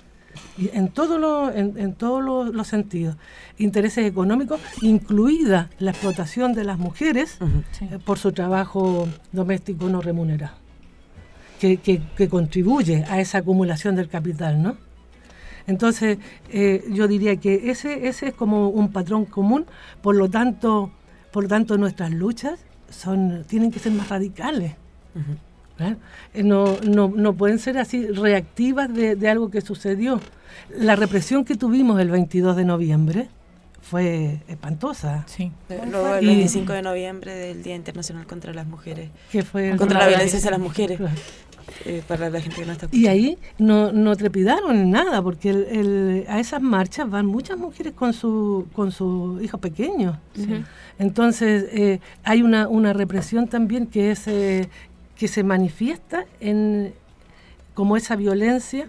Y en todos lo, en, en todos los, los sentidos. Intereses económicos, incluida la explotación de las mujeres uh-huh. sí. eh, por su trabajo doméstico no remunerado, que, que, que contribuye a esa acumulación del capital, ¿no? Entonces, eh, yo diría que ese, ese es como un patrón común, por lo tanto, por lo tanto nuestras luchas son, tienen que ser más radicales. Uh-huh. Eh, no, no, no pueden ser así reactivas de, de algo que sucedió. La represión que tuvimos el veintidós de noviembre fue espantosa. Sí. Luego el veinticinco de noviembre del Día Internacional contra las Mujeres. Que fue contra, contra la violencia hacia las mujeres. Claro. Eh, para la gente que no está escuchando. Y ahí no, no trepidaron en nada, porque el, el, a esas marchas van muchas mujeres con su con sus hijos pequeños. Sí. Entonces eh, hay una, una represión también que es eh, que se manifiesta en como esa violencia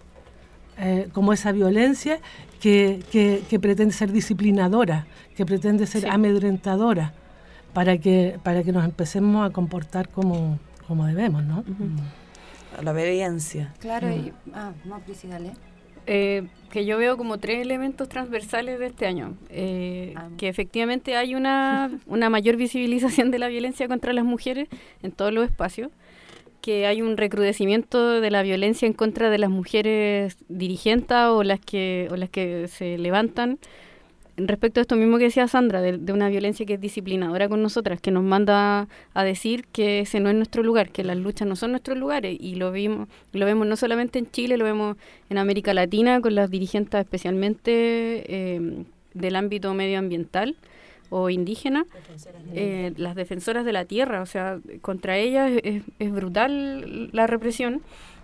eh, como esa violencia que, que, que pretende ser disciplinadora, que pretende ser sí. amedrentadora, para que para que nos empecemos a comportar como como debemos, ¿no? Uh-huh. A la obediencia. Claro, y... Ah, no, Prisi, dale. Eh, que yo veo como tres elementos transversales de este año. Eh, ah. Que efectivamente hay una, una mayor visibilización de la violencia contra las mujeres en todos los espacios. Que hay un recrudecimiento de la violencia en contra de las mujeres dirigentes o las que, o las que se levantan. Respecto a esto mismo que decía Sandra, de, de una violencia que es disciplinadora con nosotras, que nos manda a decir que ese no es nuestro lugar, que las luchas no son nuestros lugares, y lo vimos, lo vemos no solamente en Chile, lo vemos en América Latina, con las dirigentes especialmente eh, del ámbito medioambiental o indígena, eh, las defensoras de la tierra, o sea, contra ellas es, es brutal la represión.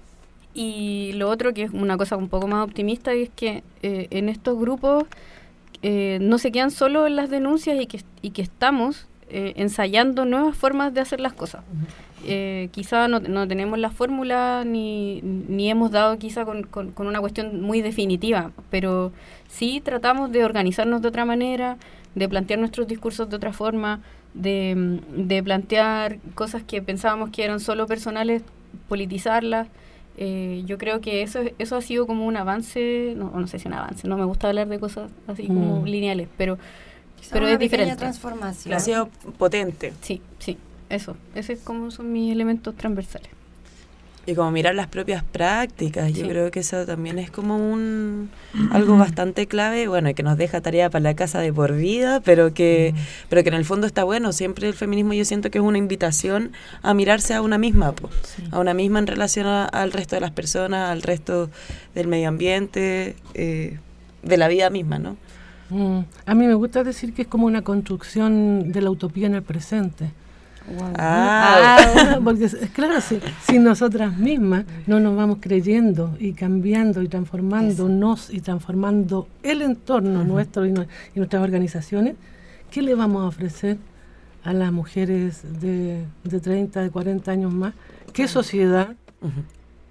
Y lo otro, que es una cosa un poco más optimista, es que eh, en estos grupos Eh, no se quedan solo en las denuncias y que, y que estamos eh, ensayando nuevas formas de hacer las cosas. Uh-huh. Eh, quizá no, no tenemos la fórmula ni, ni hemos dado quizá con, con, con una cuestión muy definitiva, pero sí tratamos de organizarnos de otra manera, de plantear nuestros discursos de otra forma, de, de plantear cosas que pensábamos que eran solo personales, politizarlas. Eh, yo creo que eso eso ha sido como un avance, no, no sé si un avance, no me gusta hablar de cosas así mm. como lineales, pero, pero es diferente. Transformación. Ha sido potente. Sí, sí, eso, ese es como son mis elementos transversales. Y como mirar las propias prácticas, sí. Yo creo que eso también es como un algo bastante clave, bueno, y que nos deja tarea para la casa de por vida, pero que, mm. pero que en el fondo está bueno. Siempre el feminismo yo siento que es una invitación a mirarse a una misma, po, sí. a una misma en relación a, al resto de las personas, al resto del medio ambiente, eh, de la vida misma, ¿no? Mm. A mí me gusta decir que es como una construcción de la utopía en el presente. Wow. Ah, ah, porque claro, si, si nosotras mismas no nos vamos creyendo y cambiando y transformándonos y transformando el entorno uh-huh. nuestro y, no, y nuestras organizaciones, ¿qué le vamos a ofrecer a las mujeres de, de treinta, de cuarenta años más? ¿Qué sociedad? Uh-huh.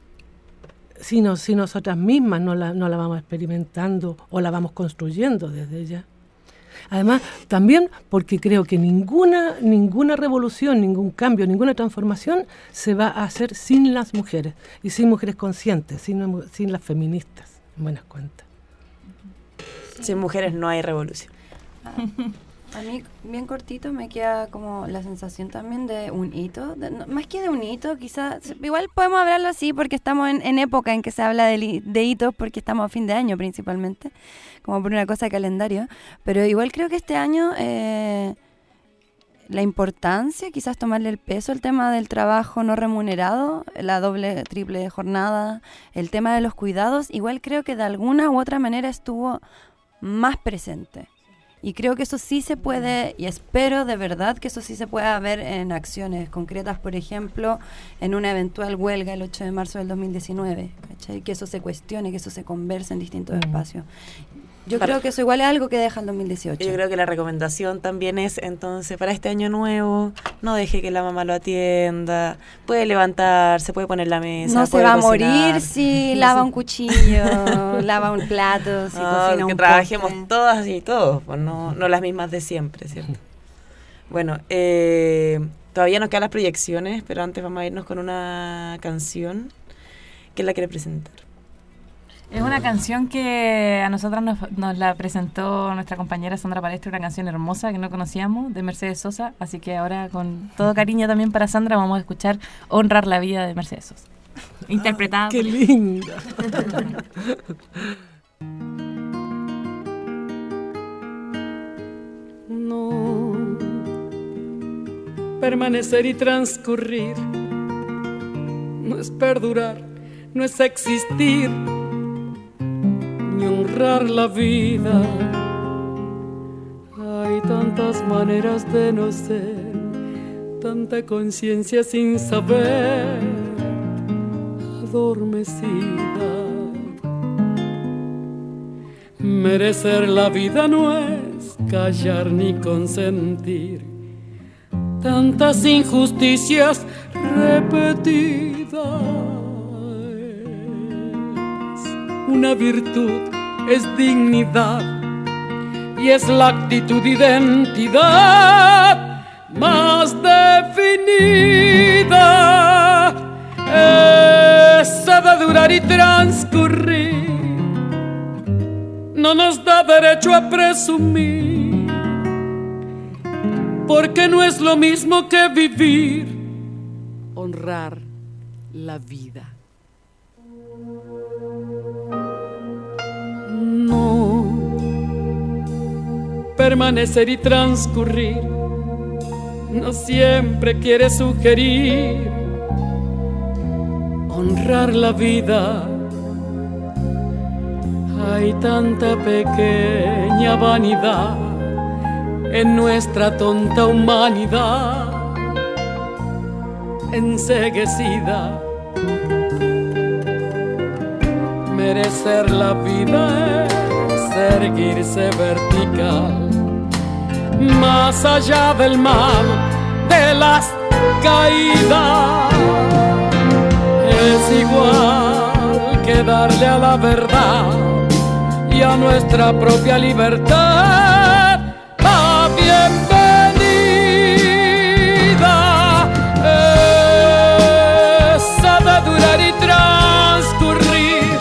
Si, no, si nosotras mismas no la, no la vamos experimentando o la vamos construyendo desde ya. Además, también porque creo que ninguna ninguna revolución, ningún cambio, ninguna transformación se va a hacer sin las mujeres y sin mujeres conscientes, sin, sin las feministas, en buenas cuentas. Sí. Sin mujeres no hay revolución. Ah, a mí, bien cortito, me queda como la sensación también de un hito, de, no, más que de un hito, quizás, igual podemos hablarlo así porque estamos en, en época en que se habla de, de hitos, porque estamos a fin de año principalmente, como por una cosa de calendario, pero igual creo que este año eh, la importancia, quizás tomarle el peso al tema del trabajo no remunerado, la doble, triple jornada, el tema de los cuidados, igual creo que de alguna u otra manera estuvo más presente. Y creo que eso sí se puede, y espero de verdad que eso sí se pueda ver en acciones concretas, por ejemplo, en una eventual huelga el ocho de marzo del dos mil diecinueve, ¿cachai? Que eso se cuestione, que eso se converse en distintos mm. espacios. Yo para, creo que eso igual es algo que deja el dos mil dieciocho. Yo creo que la recomendación también es, entonces, para este año nuevo, no deje que la mamá lo atienda, puede levantarse, puede poner la mesa, no se puede va cocinar. a morir si lava un cuchillo, lava un plato, si no, cocina que un trabajemos postre. todas y todos, pues no, no las mismas de siempre, ¿cierto? Bueno, eh, todavía nos quedan las proyecciones, pero antes vamos a irnos con una canción. ¿Quién la quiere presentar? Es una canción que a nosotras nos, nos la presentó nuestra compañera Sandra Palestra, una canción hermosa que no conocíamos, de Mercedes Sosa, así que ahora con todo cariño también para Sandra vamos a escuchar Honrar la vida de Mercedes Sosa, interpretada Ah, ¡qué por... linda! No, permanecer y transcurrir no es perdurar, no es existir, ni honrar la vida. Hay tantas maneras de no ser, tanta conciencia sin saber, adormecida. Merecer la vida no es callar ni consentir tantas injusticias repetidas. Una virtud es dignidad y es la actitud identidad más definida, esa de durar y transcurrir no nos da derecho a presumir, porque no es lo mismo que vivir, honrar la vida. No, permanecer y transcurrir no siempre quiere sugerir honrar la vida. Hay tanta pequeña vanidad en nuestra tonta humanidad enceguecida. Merecer la vida es erguirse vertical, más allá del mal, de las caídas. Es igual que darle a la verdad y a nuestra propia libertad la bienvenida, esa de durar y transcurrir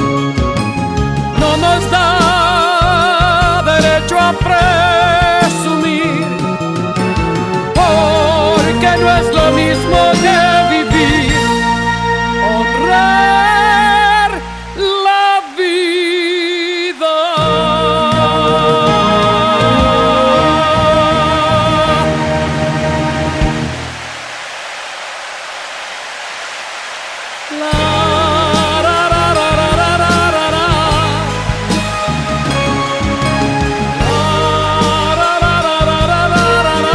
no nos da derecho a presumir, porque no es lo mismo que vivir, honrar la vida. La, ra, ra, ra, ra, ra, ra, ra, ra. La, ra, ra, ra, ra, ra, ra, ra, ra.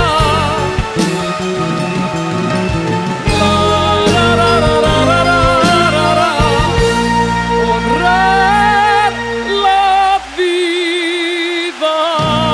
La, ra, ra, ra, ra, ra, ra, ra, ra. Honrar la vida.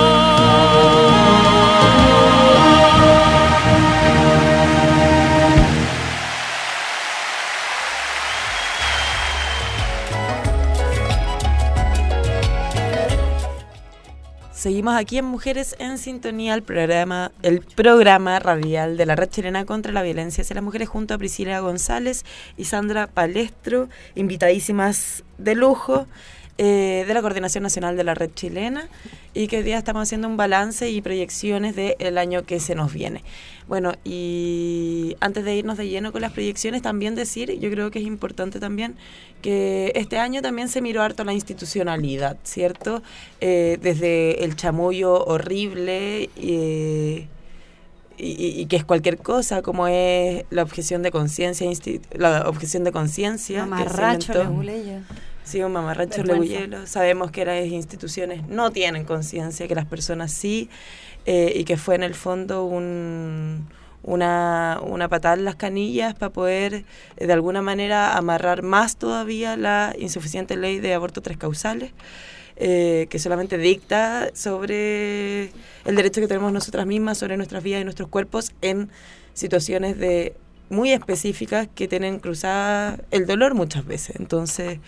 Seguimos aquí en Mujeres en Sintonía, el programa, el programa radial de la Red Chilena contra la Violencia hacia las Mujeres, junto a Priscila González y Sandra Palestro, invitadísimas de lujo eh, de la Coordinación Nacional de la Red Chilena, y que hoy día estamos haciendo un balance y proyecciones del año que se nos viene. Bueno, y antes de irnos de lleno con las proyecciones, también decir, yo creo que es importante también, que este año también se miró harto la institucionalidad, ¿cierto? Eh, desde el chamullo horrible eh, y, y que es cualquier cosa, como es la objeción de conciencia, insti- la objeción de conciencia. Mamarracho, leguleyo. Sí, un mamarracho, leguyelo. Sabemos que las instituciones no tienen conciencia, que las personas sí, eh, y que fue en el fondo un, una, una patada en las canillas para poder, eh, de alguna manera, amarrar más todavía la insuficiente ley de aborto tres causales. eh, que solamente dicta sobre el derecho que tenemos nosotras mismas, sobre nuestras vidas y nuestros cuerpos en situaciones de muy específicas que tienen cruzada el dolor muchas veces. Entonces,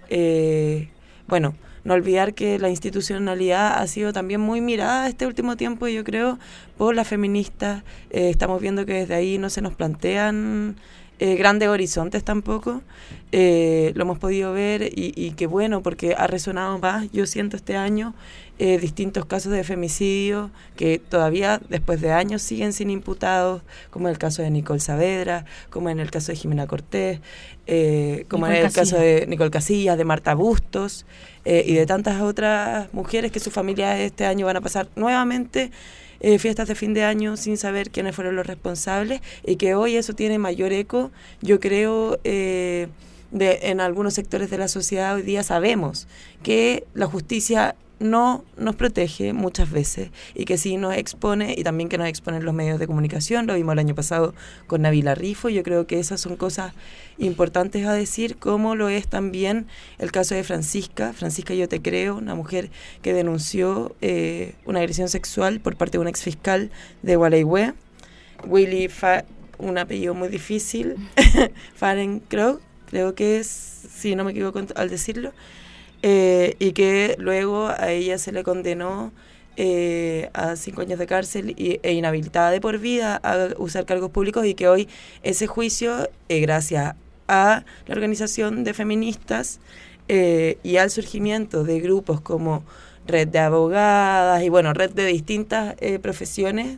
eh, bueno, no olvidar que la institucionalidad ha sido también muy mirada este último tiempo, yo creo, por las feministas. Eh, estamos viendo que desde ahí no se nos plantean eh, grandes horizontes tampoco. Eh, lo hemos podido ver y, y qué bueno, porque ha resonado más, yo siento este año, eh, distintos casos de femicidio que todavía después de años siguen sin imputados, como en el caso de Nicole Saavedra, como en el caso de Jimena Cortés, eh, como Nicole en el Casillas. caso de Nicole Casillas, de Marta Bustos, eh, y de tantas otras mujeres que sus familias este año van a pasar nuevamente eh, fiestas de fin de año sin saber quiénes fueron los responsables, y que hoy eso tiene mayor eco, yo creo, eh, de, en algunos sectores de la sociedad. Hoy día sabemos que la justicia no nos protege muchas veces y que sí nos expone, y también que nos exponen los medios de comunicación. Lo vimos el año pasado con Nabila Rifo. Yo creo que esas son cosas importantes a decir, como lo es también el caso de Francisca, Francisca Yo Te Creo, una mujer que denunció eh, una agresión sexual por parte de un exfiscal de Gualeguay, Willy, Fa, un apellido muy difícil, Fahrenkrog, creo que es, si no me equivoco al decirlo, Eh, y que luego a ella se le condenó eh, a cinco años de cárcel y, e inhabilitada de por vida a usar cargos públicos, y que hoy ese juicio, eh, gracias a la organización de feministas eh, y al surgimiento de grupos como Red de Abogadas y bueno, red de distintas eh, profesiones,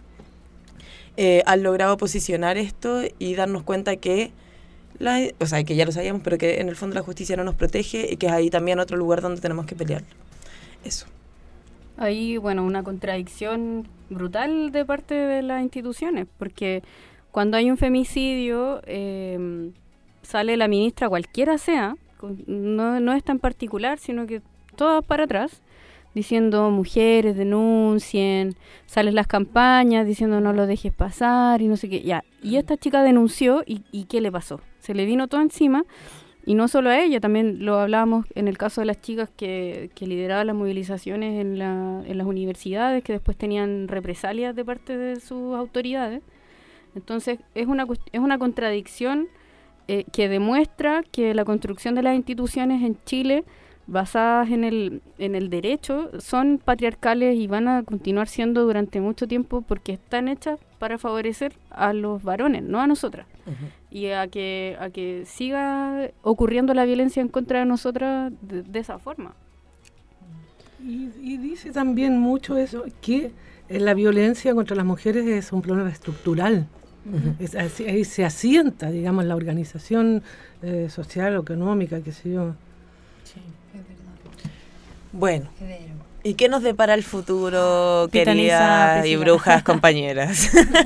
eh, han logrado posicionar esto y darnos cuenta que La, o sea, que ya lo sabíamos, pero que en el fondo la justicia no nos protege y que es ahí también otro lugar donde tenemos que pelear. Eso. Hay, bueno, una contradicción brutal de parte de las instituciones, porque cuando hay un femicidio, eh, sale la ministra, cualquiera sea, no, no esta en particular, sino que todas para atrás, diciendo mujeres denuncien, salen las campañas diciendo no lo dejes pasar y no sé qué, ya. Y esta chica denunció y, y ¿qué le pasó? Se le vino todo encima, y no solo a ella, también lo hablábamos en el caso de las chicas que, que lideraban las movilizaciones en, la, en las universidades, que después tenían represalias de parte de sus autoridades. Entonces es una, es una contradicción eh, que demuestra que la construcción de las instituciones en Chile, basadas en el, en el derecho, son patriarcales y van a continuar siendo durante mucho tiempo, porque están hechas para favorecer a los varones, no a nosotras. Uh-huh. Y a que a que siga ocurriendo la violencia en contra de nosotras de, de esa forma. Y, y dice también mucho eso, que la violencia contra las mujeres es un problema estructural. Uh-huh. Es, ahí se asienta, digamos, la organización eh, social o económica, qué sé yo. Sí. Bueno, ¿y qué nos depara el futuro, queridas y brujas compañeras?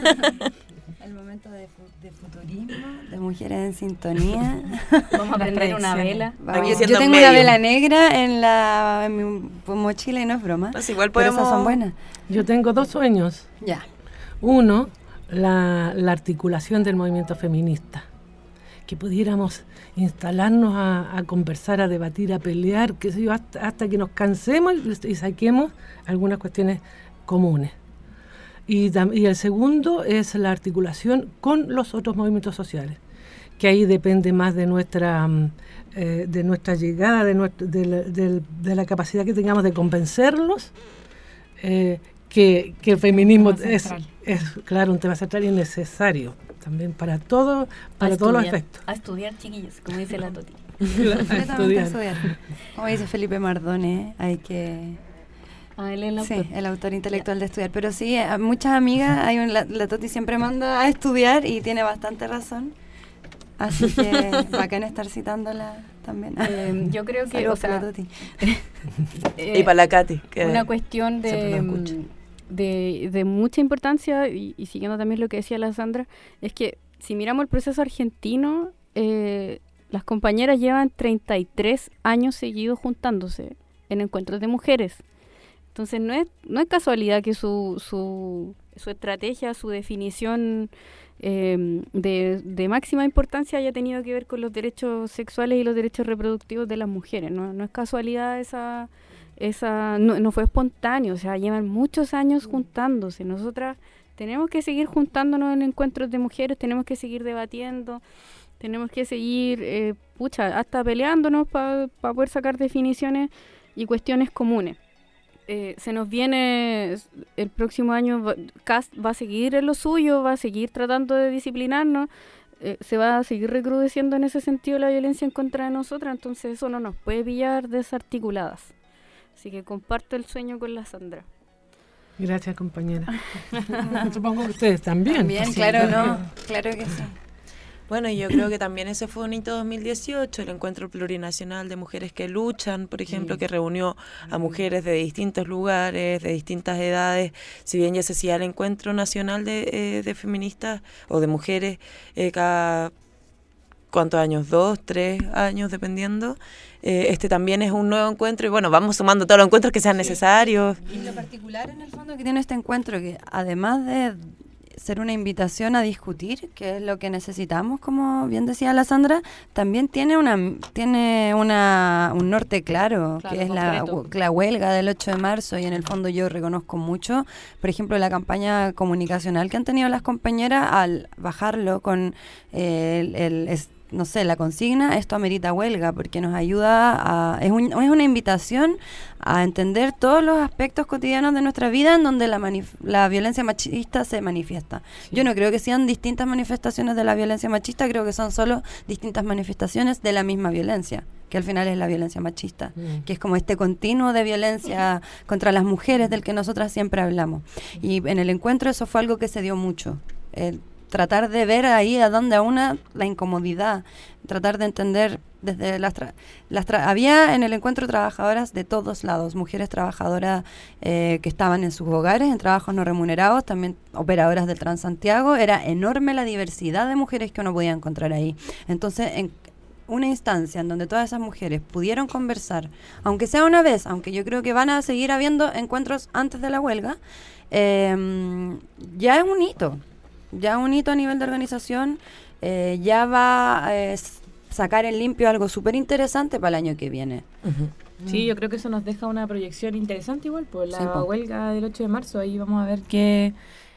El momento de, fu- de futurismo, de mujeres en sintonía. Vamos a prender una vela. Vamos. Yo tengo una vela negra en la en mi mochila y no es broma. Pues igual pero podemos... esas son buenas. Yo tengo dos sueños. Ya. Uno, la, la articulación del movimiento feminista. Que pudiéramos instalarnos a, a conversar, a debatir, a pelear, qué sé yo, hasta, hasta que nos cansemos y, y saquemos algunas cuestiones comunes. Y, y el segundo es la articulación con los otros movimientos sociales, que ahí depende más de nuestra eh, de nuestra llegada, de, nuestra, de, la, de, de la capacidad que tengamos de convencerlos, eh, que, que el feminismo es, es, claro, un tema central y necesario también para todo, para a todos estudiar, los efectos. A estudiar, chiquillos, como dice la Toti. a estudiar. estudiar. Como dice Felipe Mardone, hay que... Ah, él es el autor. Sí, el autor intelectual de estudiar. Pero sí, a muchas amigas, hay un, la, la Toti siempre manda a estudiar y tiene bastante razón. Así que bacán estar citándola también. Eh, yo creo que... Saludos o sea, para la Toti. eh, y para la Katy. Que una cuestión de... De, de mucha importancia, y, y siguiendo también lo que decía la Sandra, es que si miramos el proceso argentino, eh, las compañeras llevan treinta y tres años seguidos juntándose en encuentros de mujeres. Entonces no es no es casualidad que su, su, su estrategia, su definición eh, de, de máxima importancia haya tenido que ver con los derechos sexuales y los derechos reproductivos de las mujeres. No, no es casualidad esa... esa no, no fue espontáneo, o sea, llevan muchos años juntándose. Nosotras tenemos que seguir juntándonos en encuentros de mujeres, tenemos que seguir debatiendo, tenemos que seguir, eh, pucha, hasta peleándonos para pa poder sacar definiciones y cuestiones comunes. Eh, se nos viene el próximo año, va, Cast va a seguir en lo suyo, va a seguir tratando de disciplinarnos, eh, se va a seguir recrudeciendo en ese sentido la violencia en contra de nosotras, entonces eso no nos puede pillar desarticuladas. Así que comparto el sueño con la Sandra. Gracias, compañera. Supongo que ustedes también. También, pues, claro, sí, no, claro que sí. Bueno, yo creo que también ese fue un hito dos mil dieciocho, el Encuentro Plurinacional de Mujeres que Luchan, por ejemplo, que reunió a mujeres de distintos lugares, de distintas edades. Si bien ya se hacía el Encuentro Nacional de, eh, de Feministas o de Mujeres eh, cada... ¿cuántos años? Dos, tres años, dependiendo. Eh, este también es un nuevo encuentro y bueno, vamos sumando todos los encuentros que sean sí. necesarios. Y lo particular en el fondo que tiene este encuentro, que además de ser una invitación a discutir, que es lo que necesitamos, como bien decía la Sandra, también tiene una tiene una un norte claro, claro que es la, la huelga del ocho de marzo, y en el fondo yo reconozco mucho, por ejemplo, la campaña comunicacional que han tenido las compañeras al bajarlo con eh, el, el es, no sé, la consigna, esto amerita huelga, porque nos ayuda a, es, un, es una invitación a entender todos los aspectos cotidianos de nuestra vida en donde la, manif- la violencia machista se manifiesta. Sí. Yo no creo que sean distintas manifestaciones de la violencia machista, creo que son solo distintas manifestaciones de la misma violencia, que al final es la violencia machista, mm. que es como este continuo de violencia contra las mujeres del que nosotras siempre hablamos. Y en el encuentro eso fue algo que se dio mucho, el tratar de ver ahí a dónde a una la incomodidad, tratar de entender desde las, tra- las tra- había en el encuentro trabajadoras de todos lados, mujeres trabajadoras eh, que estaban en sus hogares, en trabajos no remunerados, también operadoras del Transantiago, era enorme la diversidad de mujeres que uno podía encontrar ahí. Entonces, en una instancia en donde todas esas mujeres pudieron conversar, aunque sea una vez, aunque yo creo que van a seguir habiendo encuentros antes de la huelga, eh, ya es un hito. Ya un hito a nivel de organización, eh, ya va a eh, sacar en limpio algo súper interesante para el año que viene. Uh-huh. Sí, yo creo que eso nos deja una proyección interesante igual por la sí, po. huelga del ocho de marzo. Ahí vamos a ver qué,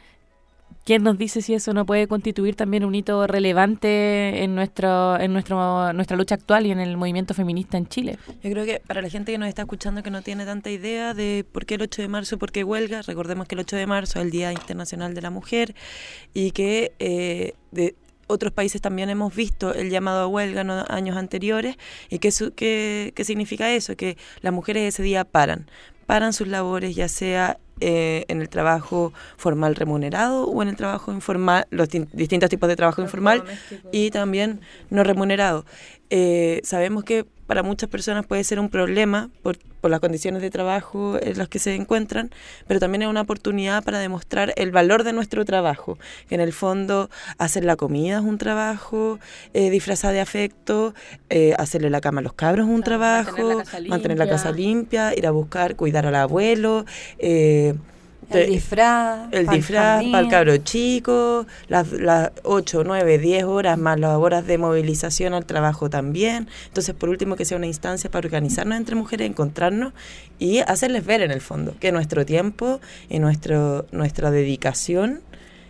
quién nos dice si eso no puede constituir también un hito relevante en nuestro en nuestro nuestra lucha actual y en el movimiento feminista en Chile. Yo creo que para la gente que nos está escuchando que no tiene tanta idea de por qué el ocho de marzo, por qué huelga, recordemos que el ocho de marzo es el Día Internacional de la Mujer y que eh, de otros países también hemos visto el llamado a huelga en años anteriores. ¿Y qué, qué, qué significa eso? Que las mujeres ese día paran, paran sus labores, ya sea Eh, en el trabajo formal remunerado o en el trabajo informal, los t- distintos tipos de trabajo informal y también no remunerado. Eh, sabemos que para muchas personas puede ser un problema por, por las condiciones de trabajo en las que se encuentran, pero también es una oportunidad para demostrar el valor de nuestro trabajo, que en el fondo hacer la comida es un trabajo, eh, disfrazada de afecto, eh, hacerle la cama a los cabros es un claro, trabajo, mantener la, casa limpia. mantener la casa limpia, ir a buscar, cuidar al abuelo, eh, el disfraz, el disfraz para el cabro chico, las, las ocho, nueve, diez horas más las horas de movilización al trabajo también. Entonces, por último, que sea una instancia para organizarnos entre mujeres, encontrarnos y hacerles ver en el fondo que nuestro tiempo y nuestro nuestra dedicación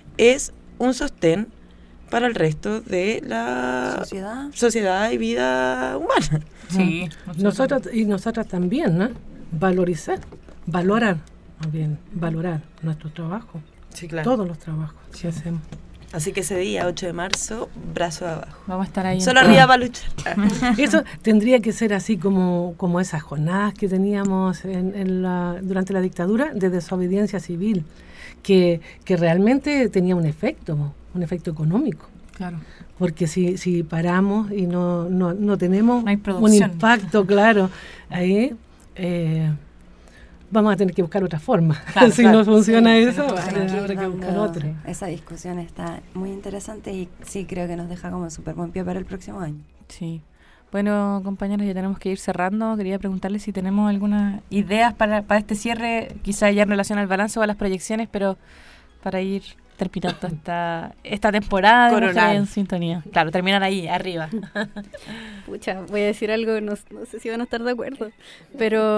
es un sostén para el resto de la sociedad, sociedad y vida humana. Sí, nosotros y nosotras también, ¿no? Valorizar, valorar. Más bien, valorar nuestro trabajo, sí, claro. Todos los trabajos que hacemos. Así que ese día, ocho de marzo, brazo abajo. Vamos a estar ahí. Solo arriba para luchar. Eso tendría que ser así como, como esas jornadas que teníamos en, en la, durante la dictadura de desobediencia civil, que, que realmente tenía un efecto, un efecto económico. Claro. Porque si, si paramos y no, no, no tenemos no un impacto, claro, ahí... Eh, vamos a tener que buscar otra forma. Claro, si claro. no funciona sí, eso, sí, habrá que buscar otra. Esa discusión está muy interesante y sí creo que nos deja como súper buen pie para el próximo año. Sí. Bueno, compañeros, ya tenemos que ir cerrando. Quería preguntarles si tenemos algunas ideas para, para este cierre, quizá ya en relación al balance o a las proyecciones, pero para ir terminando esta, esta temporada de Mujeres en Sintonía. Claro, terminar ahí, arriba. Pucha, voy a decir algo, no, no sé si van a estar de acuerdo, pero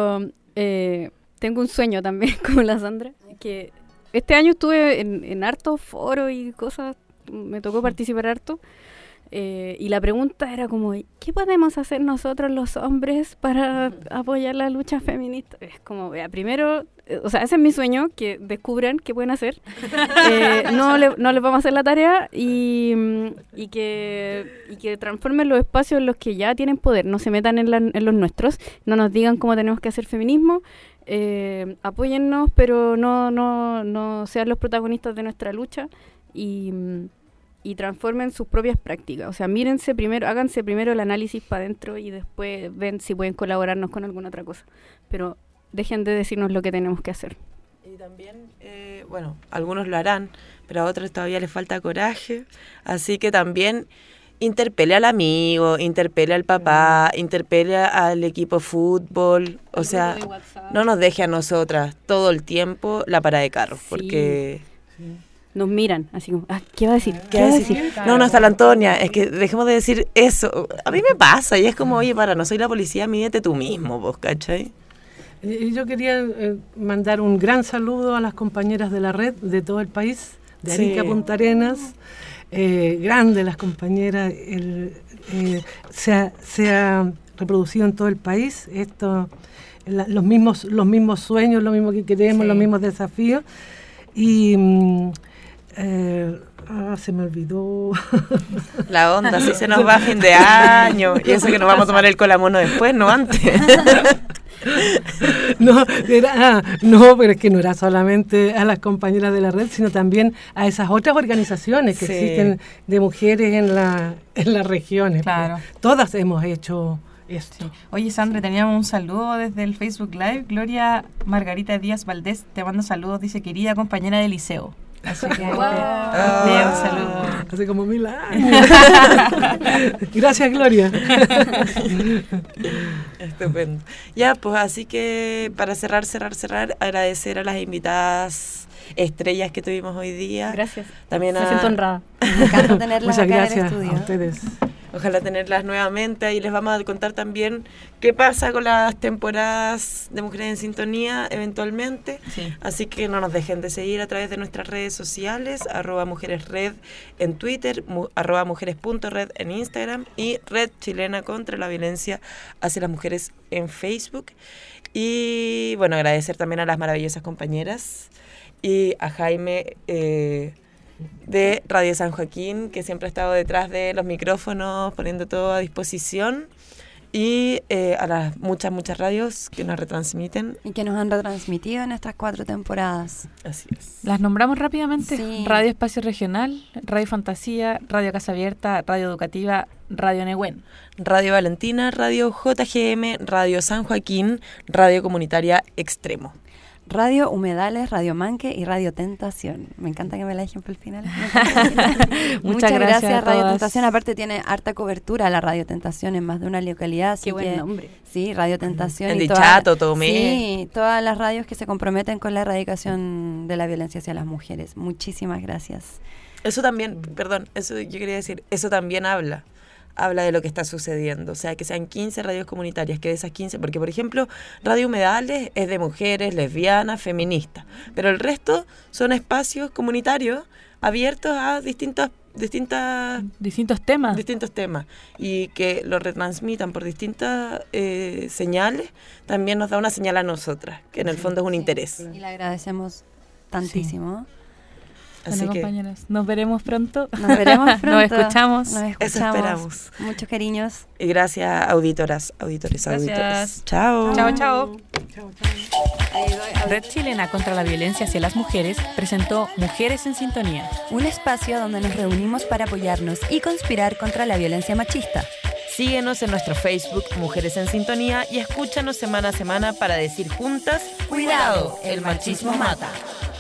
Eh, tengo un sueño también, como la Sandra, que este año estuve en, en hartos foros y cosas, me tocó participar harto. Eh, y la pregunta era como, ¿qué podemos hacer nosotros los hombres para apoyar la lucha feminista? Es como, vea, primero, eh, o sea, ese es mi sueño, que descubran qué pueden hacer. Eh, no, le, no les vamos a hacer la tarea y, y, que, y que transformen los espacios en los que ya tienen poder, no se metan en, la, en los nuestros, no nos digan cómo tenemos que hacer feminismo, eh, apóyennos, pero no, no, no sean los protagonistas de nuestra lucha y... y transformen sus propias prácticas. O sea, mírense primero, háganse primero el análisis para adentro y después ven si pueden colaborarnos con alguna otra cosa. Pero dejen de decirnos lo que tenemos que hacer. Y también, eh, bueno, algunos lo harán, pero a otros todavía les falta coraje. Así que también interpele al amigo, interpele al papá, interpele al equipo de fútbol. O sea, no nos deje a nosotras todo el tiempo la parada de carro, Sí. porque... Sí. Nos miran, así como, ah, ¿qué va a decir? ¿Qué va a decir? No, no, está la Antonia, es que dejemos de decir eso. A mí me pasa y es como, oye, para, no soy la policía, mídete tú mismo, vos, ¿cachai? Y yo quería eh, mandar un gran saludo a las compañeras de la red de todo el país, de Arica, Sí. Punta Arenas. Eh, grandes las compañeras, el, eh, se, ha, se ha reproducido en todo el país esto, la, los mismos los mismos sueños, lo mismo que queremos, Sí. los mismos desafíos. Y... Mm, Eh, ah, se me olvidó. La onda, así se nos va a fin de año. Y eso que nos vamos a tomar el colamono después, no antes. No, era, ah, no, pero es que no era solamente a las compañeras de la red, sino también a esas otras organizaciones que Sí. existen de mujeres en, la, en las regiones. Claro. Pues. Todas hemos hecho esto. Sí. Oye, Sandra, teníamos un saludo desde el Facebook Live. Gloria Margarita Díaz Valdés te manda saludos, dice, querida compañera de liceo. Así que Wow. te envía un saludo. Hace como mil años. Gracias, Gloria. Estupendo. Ya, pues así que para cerrar, cerrar, cerrar, agradecer a las invitadas estrellas que tuvimos hoy día. Gracias. También Me a, siento honrada. Me encanta tenerlas Muchas acá en el gracias estudio. a ustedes. Ojalá tenerlas nuevamente. Ahí les vamos a contar también qué pasa con las temporadas de Mujeres en Sintonía eventualmente. Sí. Así que no nos dejen de seguir a través de nuestras redes sociales, arroba mujeresred en Twitter, mu, arroba mujeres.red en Instagram y Red Chilena contra la Violencia hacia las Mujeres en Facebook. Y bueno, agradecer también a las maravillosas compañeras y a Jaime eh, de Radio San Joaquín, que siempre ha estado detrás de los micrófonos, poniendo todo a disposición, y eh, a las muchas, muchas radios que nos retransmiten. Y que nos han retransmitido en estas cuatro temporadas. Así es. Las nombramos rápidamente. Sí. Radio Espacio Regional, Radio Fantasía, Radio Casa Abierta, Radio Educativa, Radio Nehuen. Radio Valentina, Radio J G M, Radio San Joaquín, Radio Comunitaria Extremo. Radio Humedales, Radio Manque y Radio Tentación. Me encanta que me la dejen por el final. Muchas Muchas gracias gracias, a Radio todas. Tentación. Aparte tiene harta cobertura la Radio Tentación en más de una localidad. así Qué buen que- nombre. Sí, Radio Tentación. En y Dichato, todas- Tomé. Sí, todas las radios que se comprometen con la erradicación de la violencia hacia las mujeres. Muchísimas gracias. Eso también, perdón, eso yo quería decir, eso también habla. Habla de lo que está sucediendo, o sea, que sean quince radios comunitarias, que de esas quince, porque por ejemplo, Radio Humedales es de mujeres, lesbianas, feministas, pero el resto son espacios comunitarios abiertos a distintos, distintas, Distintos temas. distintos temas, y que lo retransmitan por distintas eh, señales, también nos da una señal a nosotras, que en el fondo es un interés. Y le agradecemos tantísimo. Así Bueno, que compañeras, nos veremos pronto. Nos veremos pronto. Nos escuchamos. Nos eso escuchamos. esperamos. Muchos cariños. Y gracias, auditoras, auditores, Gracias. auditoras. Chao. Chao, chao. Red Chilena contra la Violencia hacia las Mujeres presentó Mujeres en Sintonía. Un espacio donde nos reunimos para apoyarnos y conspirar contra la violencia machista. Síguenos en nuestro Facebook Mujeres en Sintonía y escúchanos semana a semana para decir juntas, Cuidado, el machismo mata.